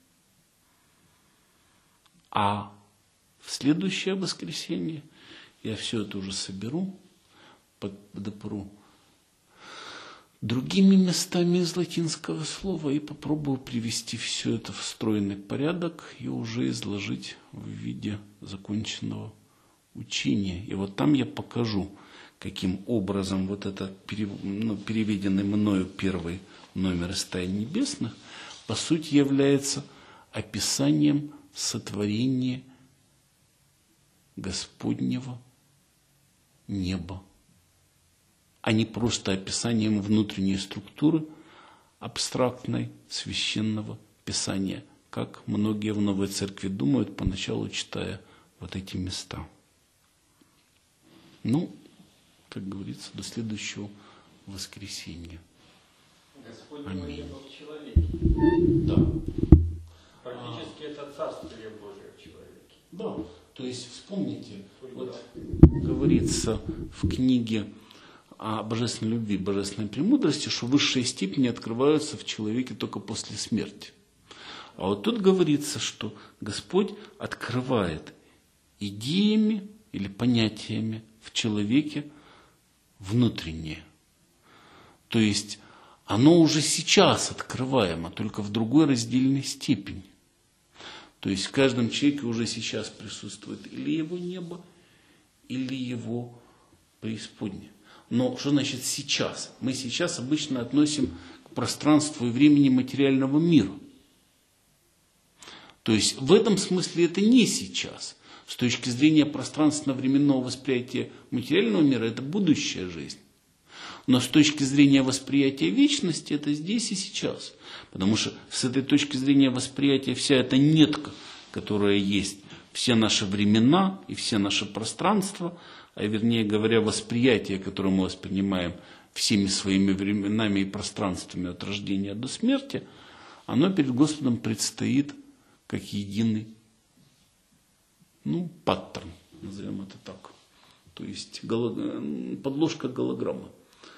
а в следующее воскресенье я все это уже соберу, подопру другими местами из латинского слова и попробую привести все это в стройный порядок и уже изложить в виде законченного учения. И вот там я покажу, каким образом вот этот ну, переведенный мною первый номер из тайн небесных по сути является описанием сотворения Господнего неба, а не просто описанием внутренней структуры абстрактной священного Писания, как многие в Новой Церкви думают, поначалу читая вот эти места. Ну, как говорится, до следующего воскресенья. Господь не был в человеке. Да. Практически а, это царствие Божие в человеке. Да. То есть вспомните, вот говорится в книге о божественной любви, божественной премудрости, что высшие степени открываются в человеке только после смерти. А вот тут говорится, что Господь открывает идеями или понятиями в человеке внутреннее. То есть оно уже сейчас открываемо, только в другой раздельной степени. То есть в каждом человеке уже сейчас присутствует или его небо, или его преисподнее. Но что значит сейчас? Мы сейчас обычно относим к пространству и времени материального мира. То есть в этом смысле это не сейчас. С точки зрения пространственно-временного восприятия материального мира это будущая жизнь. Но с точки зрения восприятия вечности это здесь и сейчас. Потому что с этой точки зрения восприятия вся эта нитка, которая есть, все наши времена и все наши пространства, а вернее говоря, восприятие, которое мы воспринимаем всеми своими временами и пространствами от рождения до смерти, оно перед Господом предстоит как единый, ну, паттерн, назовем это так. То есть подложка голограммы.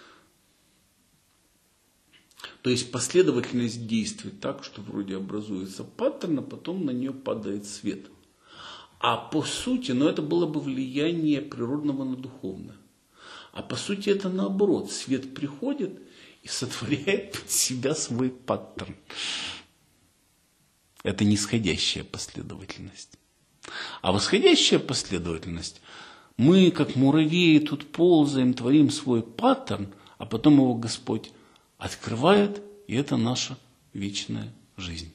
То есть последовательность действует так, что вроде образуется паттерн, а потом на нее падает свет. А по сути, ну это было бы влияние природного на духовное. А по сути это наоборот. Свет приходит и сотворяет под себя свой паттерн. Это нисходящая последовательность. А восходящая последовательность, мы как муравьи тут ползаем, творим свой паттерн, а потом его Господь открывает, и это наша вечная жизнь.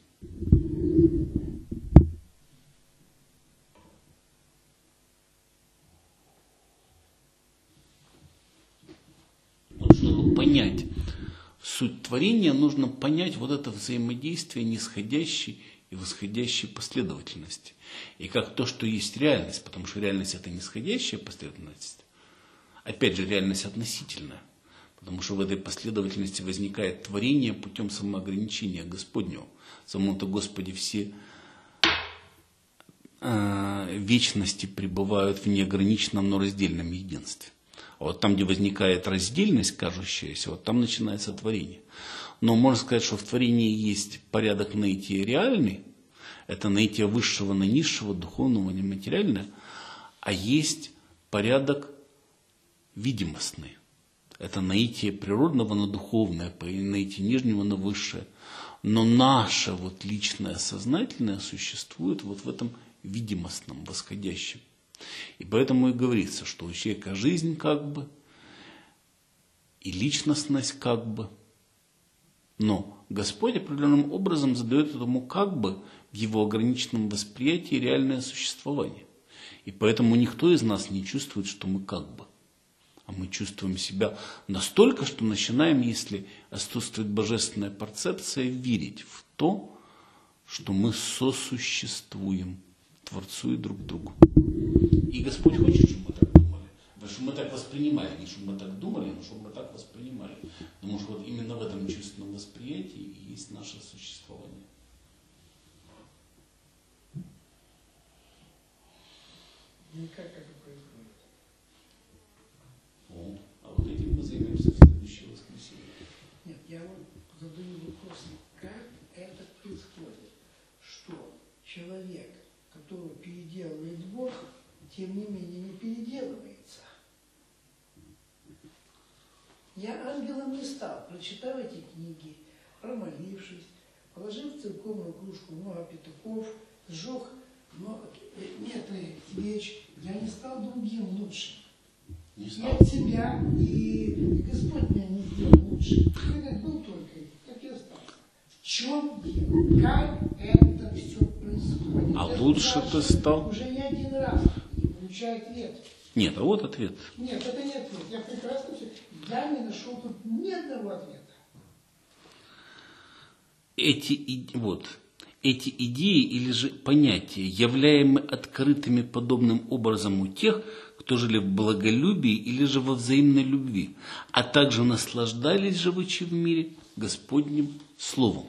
Вот чтобы понять суть творения, нужно понять вот это взаимодействие нисходящей и восходящей последовательности. И как то, что есть реальность, потому что реальность это нисходящая последовательность, опять же реальность относительная. Потому что в этой последовательности возникает творение путем самоограничения Господнего. В самом-то Господе все э, вечности пребывают в неограниченном, но раздельном единстве. А вот там, где возникает раздельность, кажущаяся, вот там начинается творение. Но можно сказать, что в творении есть порядок наития реальный, это наитие высшего на низшего, духовного, нематериальное, а есть порядок видимостный. Это наитие природного на духовное, наитие нижнего на высшее. Но наше вот личное сознательное существует вот в этом видимостном, восходящем. И поэтому и говорится, что у человека жизнь как бы, и личностность как бы. Но Господь определенным образом задает этому как бы в его ограниченном восприятии реальное существование. И поэтому никто из нас не чувствует, что мы как бы. А мы чувствуем себя настолько, что начинаем, если отсутствует божественная перцепция, верить в то, что мы сосуществуем Творцу и друг другу. И Господь хочет, чтобы мы так думали. Чтобы мы так воспринимали. Не чтобы мы так думали, но чтобы мы так воспринимали. Потому что вот именно в этом чувственном восприятии и есть наше существование. И как это происходит? О, а вот этим мы займемся в следующее воскресенье. Нет, я вот задаю вопрос, как это происходит, что человек, которого переделывает Бог, тем не менее не переделывается. Я ангелом не стал, прочитав эти книги, промолившись, положив в церковную кружку много петухов, сжег Но нет, вещь, я не стал другим лучше. Не И стал. от себя, и Господь меня не сделал лучше. Я как был только, так и остался. В чем дело? Как это все происходит? А Я лучше ты стал? Уже не один раз и получаю ответ. Нет, а вот ответ. Нет, это не ответ. Я прекрасно все. Я не нашел тут ни одного ответа. Эти, и- вот, эти идеи или же понятия, являемые открытыми подобным образом у тех, кто жили в благолюбии или же во взаимной любви, а также наслаждались, живучи в мире, Господним Словом.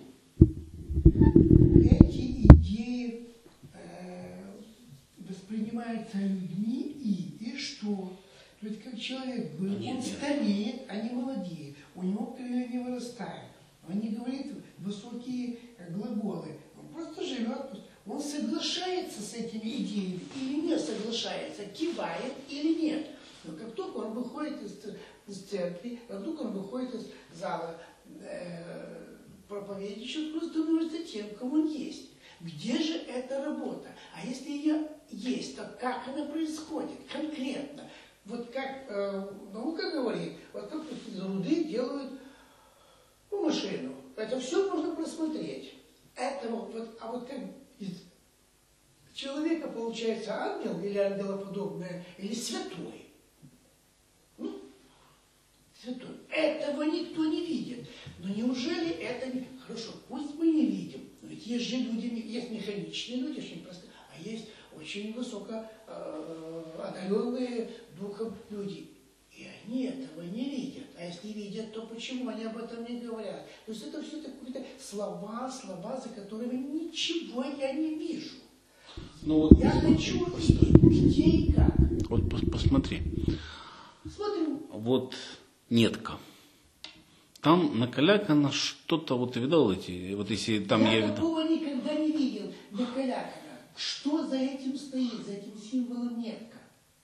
Эти идеи э, воспринимаются людьми и, и что? То есть как человек был, Нет, он нет. стареет, а не молодеет, у него крылья не вырастают, он не говорит высокие глаголы, он просто живет, он соглашается с этими идеями или не соглашается, кивает или нет. Но как только он выходит из, из церкви, как только он выходит из зала э, проповедующий, он становится тем, кому он есть. Где же эта работа? А если ее есть, то как она происходит конкретно? Вот как э, наука говорит, вот как из руды делают ну, машину. Это все можно просмотреть. Это вот, вот, а вот как из человека получается ангел или ангелоподобное, или святой. Ну, святой. Этого никто не видит. Но неужели это не... Хорошо, пусть мы не видим, но ведь есть же люди, есть механичные люди, очень простые, а есть очень высоко э, одаренные духом люди. И они этого не видят. А если видят, то почему они об этом не говорят? То есть это все какие-то слова, слова, за которыми ничего я не вижу. Ну, вот, Я хочу видеть, где и как. вот пос- посмотри. Смотрим. Вот нетка. Там накалякано что-то, вот ты видал эти, вот если там я, я видал. такого никогда не видел накалякано. Что за этим стоит, за этим символом нетка?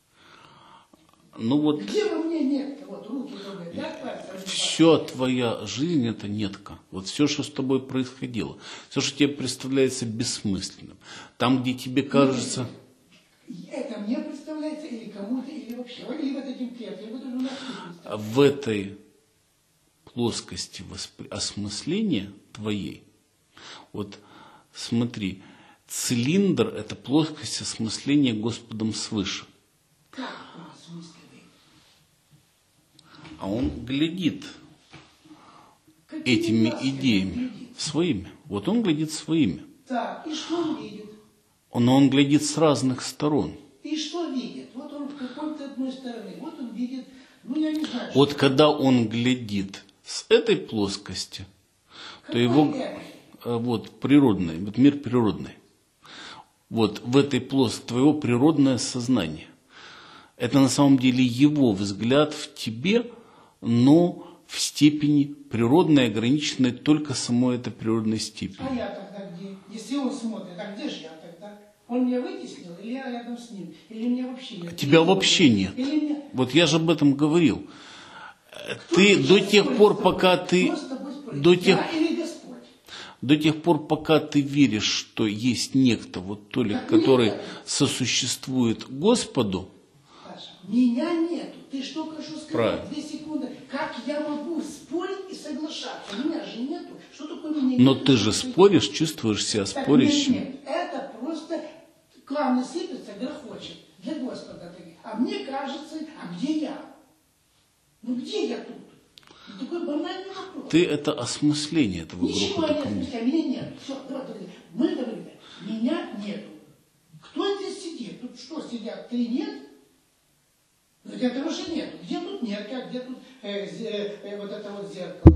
Ну вот Где во мне нетка? Вот руки трогают, да, пальцы? все твоя жизнь это нетка. Вот все, что с тобой происходило, все, что тебе представляется бессмысленным. Там, где тебе кажется... Это мне представляется или кому-то, или вообще, или вот этим клеткам, или вот этим насколько. В этой плоскости воспри- осмысления твоей, вот смотри, цилиндр – это плоскость осмысления Господом свыше. Как он осмысливает? А он глядит Какими этими глазками он идеями глядит? своими. Вот он глядит своими. Так, и что он видит? Но он глядит с разных сторон. И что видит? Вот он в какой-то одной стороны, вот он видит, ну я не знаю, Вот что. когда он глядит с этой плоскости, то Какой его это? э, вот природный, вот мир природный, вот в этой плоскости твоего природное сознание. Это на самом деле его взгляд в тебе, но в степени природной, ограниченной только самой этой природной степени. А я тогда где? Если он смотрит, а где же я тогда? Он меня вытеснил, или я рядом с ним? Или меня вообще нет? Тебя Или вообще нет. Или меня... Вот я же об этом говорил. Кто Ты сейчас до тех спорит пор, с тобой? пока ты, Кто с тобой спорит? до тех, Я или Господь? до тех пор, пока ты веришь, что есть некто, вот Толик, Так который нет. сосуществует Господу, Саша, меня нету. Ты что только что сказал? Правильно. Две секунды. Как я могу спорить и соглашаться? Меня же нету. Что такое меня но нету? ты же споришь, чувствуешь себя Так, спорящим. нет, нет. Это просто камни сыпется, грохочет. Для Господа. А мне кажется, а где я? Ну где я тут? Ну, такой банальный вопрос. Ты это осмысление этого Ничего грохота нет, камней. смысла, меня нет. Все, давай, давай. Мы говорили, меня нету. Кто здесь сидит? Тут что, сидят? Три нет? Но этого же нет. Где тут нет? Как? Где тут э, зе- э, вот это вот зеркало?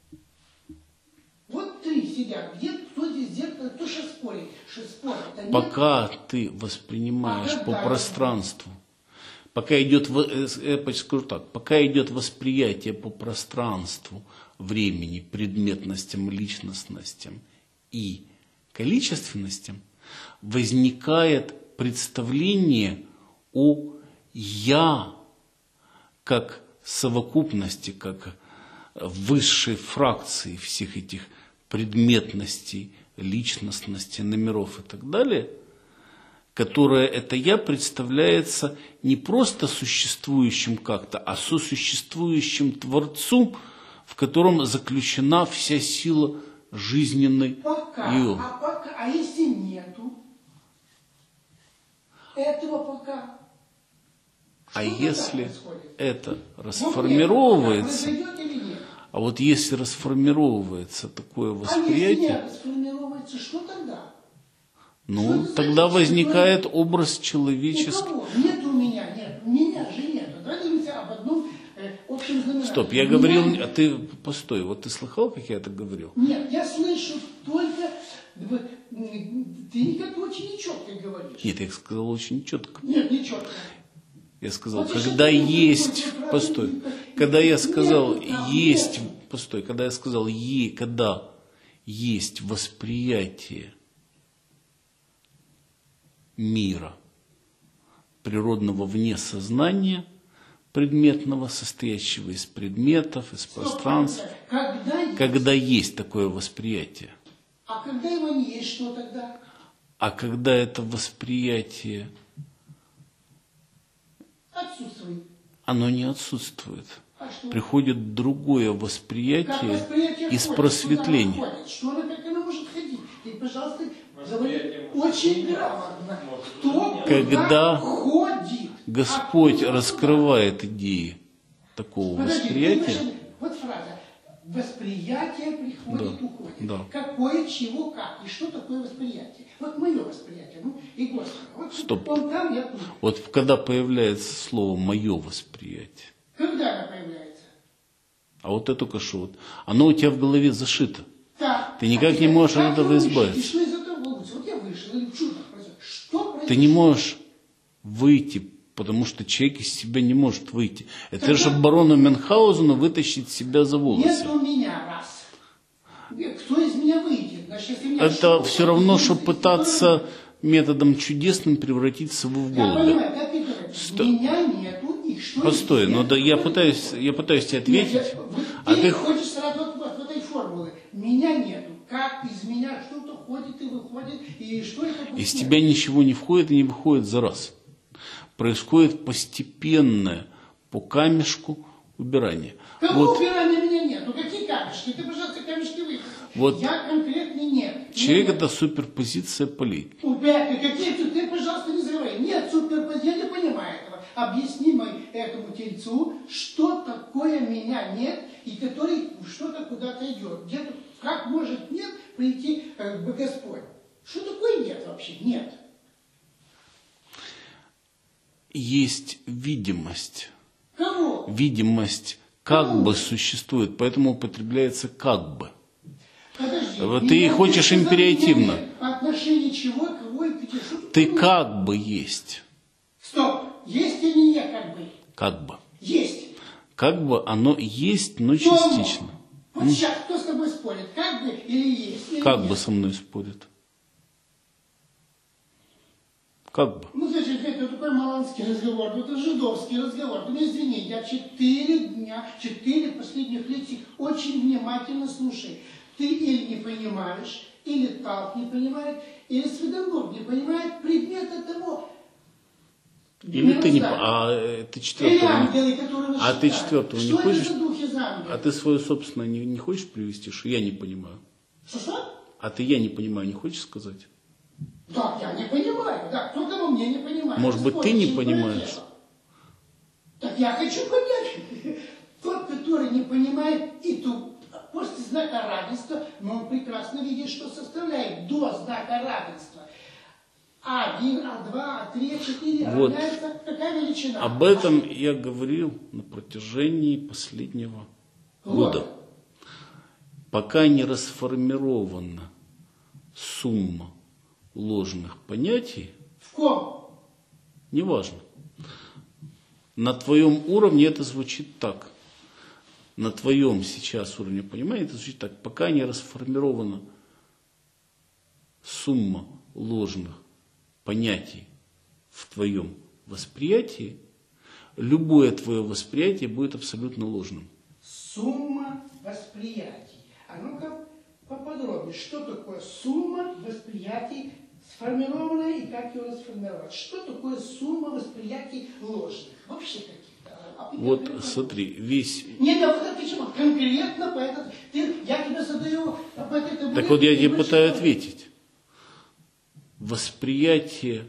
Вот три сидят. Где, кто здесь зеркало? Кто сейчас спорит? Что спорит? Нет? Пока ты воспринимаешь А по когда пространству, пока идет, в- э, я скажу так, пока идет восприятие по пространству, времени, предметностям, личностностям и количественностям, возникает представление о «я» как совокупности, как высшей фракции всех этих предметностей, личностностей, номеров и так далее, которое это я представляется не просто существующим как-то, а сосуществующим Творцу, в котором заключена вся сила жизненной Пока, его. а, пока, а если нету этого пока? А Что если происходит? это Вот расформировывается, нет, произойдет или нет? а вот если расформировывается такое А если восприятие, нет, расформировывается, что тогда? ну, Что это тогда значит? возникает образ У человеческий. кого? Нет у меня, нет. У меня же нет. Давайте говорим об одном э, общем знаменателе. Стоп, я У говорил, меня- а ты, постой, вот ты слыхал, как я это говорил? Нет, я слышу только... вот, м, Ты как-то очень нечетко говоришь. Нет, я сказал очень четко. Нет, нечетко. Я сказал, Вот я когда щас есть, вот это постой, правильно. когда я сказал Нету там, есть, нету. постой, когда я сказал е, когда есть восприятие мира, природного вне сознания, предметного, состоящего из предметов, из Стоп, пространств, Когда есть, когда есть такое восприятие, а когда его не есть, что тогда? а когда это восприятие, Отсутствует. оно не отсутствует. А что? Приходит другое Как восприятие восприятие из ходит? просветления. Куда оно ходит? Что оно, как оно может ходить? И, пожалуйста, Восприятие говори может очень меняться. грамотно. Может Кто Когда куда ходит? Господь А кто раскрывает идеи такого куда? Подожди, восприятия. ты знаешь, вот фраза. Восприятие приходит, Да, уходит. да. Какое, чего, как. И что такое восприятие? Вот мое восприятие. Ну, и Господи. Вот Стоп. он там, я тут. Вот когда появляется слово «мое восприятие», Когда оно появляется? а вот это только что вот, оно у тебя в голове зашито. Так. Ты никак а не можешь как от этого я вышел? избавиться. И что из этого получится? Вот я вышел, или чудо произошло. Что произошло? Ты не можешь выйти, потому что человек из себя не может выйти. Это Тогда- же барону Мюнхгаузену вытащить себя за Нет волосы. у меня, раз. Нет, кто из меня выйдет? Значит, если меня Это что-то все равно, выйдет, что из пытаться методом чудесным превратить сову в которого- Я голубя. понимаю, опять говорю, Сто- меня нету, и что Постой, из ну меня да я выходит? пытаюсь, я пытаюсь тебе Нет, ответить, я- вот а ты ты ходишь сразу вот, вот в этой формулы. Меня нету. Как из меня что-то ходит и выходит, и что это будет? из тебя ничего не входит и не выходит за раз. Происходит постепенное по камешку убирание. Какого Вот убирания меня нету? Какие камешки? Ты, пожалуйста, камешки выкинь. Вот Я конкретно нет. человек Нет. это суперпозиция полей. Опять, какие ты, ты, пожалуйста, не забывай. Нет, суперпозиции, я не понимаю этого. Объясни мой, этому тельцу, что такое меня нет, и который что-то куда-то идет. Где-то, как может нет прийти э, бы Господь? Что такое нет вообще? Нет. Есть видимость. Кого? Видимость как бы существует, поэтому употребляется как бы. Подожди. Вот меня- ты хочешь сказал, империативно. меня нет. По отношению чего, кого и где? Что Ты такое? как бы есть. Стоп. Есть или не я как бы? Как бы. Есть. Как бы оно есть, но Кто? частично. Вот сейчас кто с тобой спорит? Как бы или есть? Или Как нет? бы со мной спорит. Как бы. Ну, значит, это такой маланский разговор, ну, это жидовский разговор. Ну, извини, я четыре дня, четыре последних лекций очень внимательно слушаю. Ты или не понимаешь, или Талп не понимает, или Сведенбург не понимает предмета того. Или ты не... мироздания. А э, ты Или четвертого не... ангелы, которые А ты считают. четвертого не Что хочешь? это за духи за ангелы? А ты свое собственное не, не хочешь привести, что я не понимаю? Что-что? А ты я не понимаю, не хочешь сказать? Да, я не понимаю, да, кто кого мне не понимает. Может быть, ты Спорить не не понимаешь? полетело. Так я хочу понять. Тот, который не понимает и то после знака равенства, но он прекрасно видит, что составляет до знака равенства. А один, А два, А три, А четыре Вот. равняется какая величина? Об этом я говорил на протяжении последнего года. Вот. Пока не расформирована сумма ложных понятий, В ком? неважно. На твоем уровне это звучит так. На твоем сейчас уровне понимания это звучит так. Пока не расформирована сумма ложных понятий в твоем восприятии, любое твое восприятие будет абсолютно ложным. Сумма восприятий. А ну-ка поподробнее, что такое сумма восприятий сформированное и как его расформировать. Что такое сумма восприятий ложных? Вообще каких-то. А Вот конкретно... смотри, весь... Нет, да вот почему? Конкретно по этому... Ты, я тебе задаю... По этому, Так вот я тебе больше пытаюсь говорю. ответить. Восприятие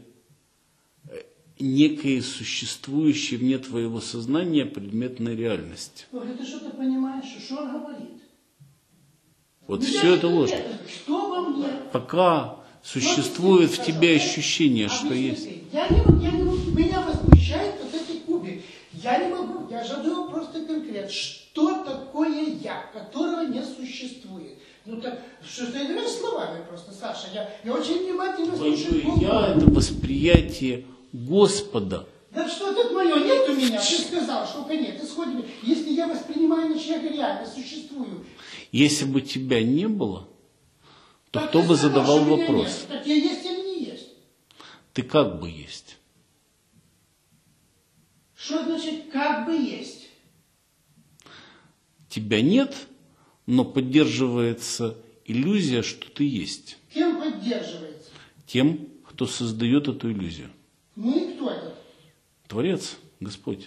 некой существующей вне твоего сознания предметной реальности. Ой, ты что ты понимаешь, что он говорит? Вот Ну, все я это не ложь. конкретно. Что во мне? Пока существует в тебе ощущение, что Объясни есть. ты. Я не могу, я не могу, меня возмущает вот эти кубик. Я не могу, я задаю просто конкретно. Что такое я, которого не существует? Ну так, что ты говоришь словами просто, Саша? Я, я очень внимательно слушаю. Твое я – это восприятие Господа. Да что это мое? Нет у меня. Ты сказал, что нет. Исходит, если я воспринимаю, значит я реально существую. Если бы тебя не было, то Так кто ты бы сказал, задавал что меня вопрос? нет. Так я есть или не есть? Ты как бы есть? Что значит как бы есть? Тебя нет, но поддерживается иллюзия, что ты есть. Кем поддерживается? Тем, кто создает эту иллюзию. Ну и кто это? Творец, Господь.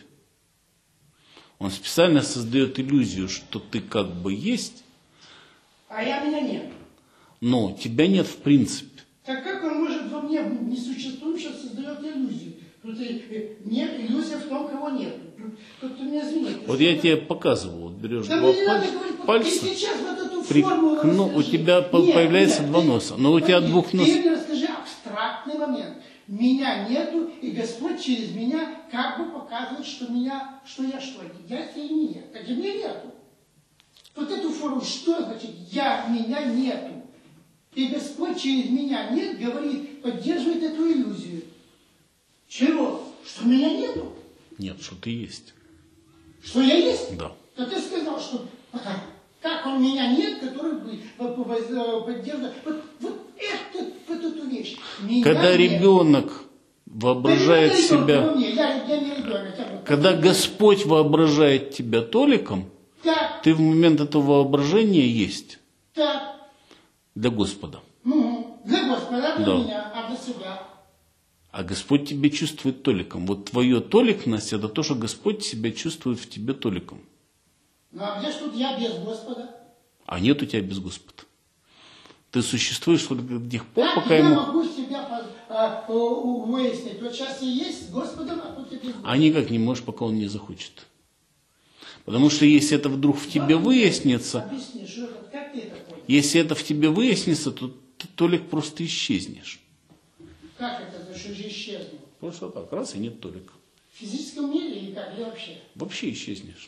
Он специально создает иллюзию, что ты как бы есть, А я меня нет. но тебя нет в принципе. Так как он может во мне несуществующее создает иллюзию? Тут и, нет, иллюзия в том, кого нет. Тут ты меня извини. Вот я тебе показывал, вот берешь Да два мне не надо пальца, говорить, пальца ты сейчас вот эту при- формулу ну, у расскажи. тебя по- Нет, появляется нет, два ты- носа, но у тебя подожди, двух нос. Ты мне расскажи абстрактный момент. Меня нету, и Господь через меня как бы показывает, что меня, что я что, я или не нет. Так и меня нету. Вот эту форму, что значит я, меня нету? И Господь через меня нет, говорит, поддерживает эту иллюзию. Чего? Что меня нету? Нет, что ты есть. Что я есть? Да. Да ты сказал, что как он меня нет, который бы поддерживает. Вот, вот, это, вот эту вещь. Меня Когда нет. ребенок воображает Да не ребенок, себя, во мне, я, я не ребенок, я вот- когда Господь воображает тебя толиком, Так, ты в момент этого воображения есть так. для Господа. Ну, для Господа, для Да. меня, а для себя. А Господь тебя чувствует толиком. Вот твое толикность – это то, что Господь себя чувствует в тебе толиком. Ну, а где ж тут я без Господа? А нет у тебя без Господа. Ты существуешь только до тех пор, Как пока я ему... могу себя по- а, у- выяснить? Вот сейчас я есть с Господом, а тут я без Господа. А никак не можешь, пока он не захочет. Потому что если это вдруг в тебе выяснится, Объясни, что это, как ты это понял? если это в тебе выяснится, то ты толик просто исчезнешь. Как это, за что же исчезнул? Просто так, раз и нет толика. В физическом мире или как, или вообще? Вообще исчезнешь.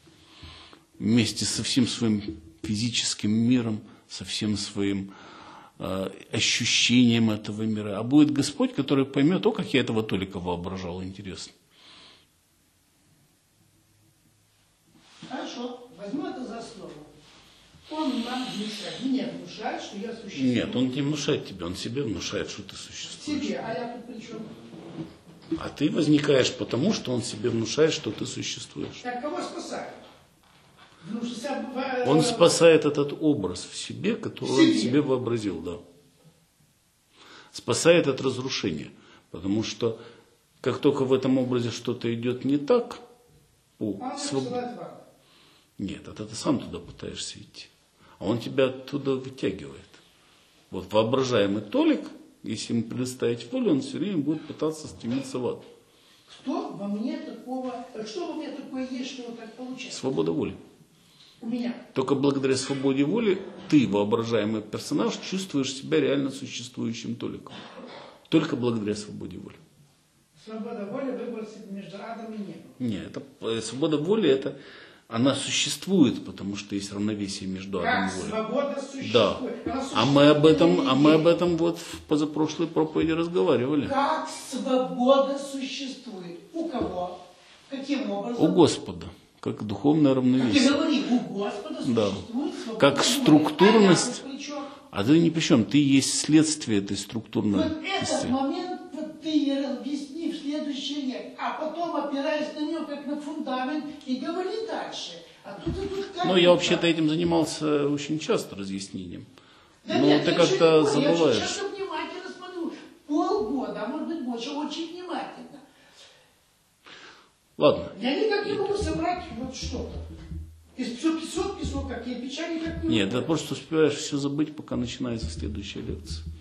Вместе со всем своим физическим миром, со всем своим э, ощущением этого мира. А будет Господь, который поймет, о, как я этого толика воображал, интересно. Хорошо, возьму это за основу. Он нам внушает, мне внушает, что я существую. Нет, он не внушает тебе, он себе внушает, что ты существуешь. Себе, а я тут при чем? А ты возникаешь потому, что он себе внушает, что ты существуешь. Так кого спасает? Ну, что ся- в- Он спасает этот образ в себе, который В он себе. себе вообразил, да. Спасает от разрушения. Потому что как только в этом образе что-то идет не так, по А он своб- посылает вам. Нет, это ты сам туда пытаешься идти. А он тебя оттуда вытягивает. Вот воображаемый толик, если ему предоставить волю, он все время будет пытаться стремиться в ад. Что во мне такого, что во мне такое есть, что вот так получается? Свобода воли. У меня. Только благодаря свободе воли ты, воображаемый персонаж, чувствуешь себя реально существующим толиком. Только благодаря свободе воли. Свобода воли, выбор между адом и небом. Нет, это, э, свобода воли, это, она существует, потому что есть равновесие между адом Как и волей. свобода существует? Да. Она А мы об существует этом, или а мы нет? об этом вот в позапрошлой проповеди разговаривали. Как свобода существует? У кого? Каким образом? У Господа, как духовное Как ты равновесие. говори, у Господа Да. существует свобода Как воли. структурность. А я тут при чем? А ты ни при чем, ты есть следствие этой Вот структурности. этот момент вот ты и объясни в следующий век, а потом опираясь на нее как на фундамент и говори дальше. А тут и тут как Ну, я вообще-то этим занимался очень часто разъяснением. Да Но нет, ты я как-то чуть не понял, Я забываешь. сейчас внимательно смотрю. слушал очень внимательно. Ладно. Я никак не могу собрать вот что-то. Из пятьсот пятьсот, как я печали, как не Нет, могу. ты просто успеваешь все забыть, пока начинается следующая лекция.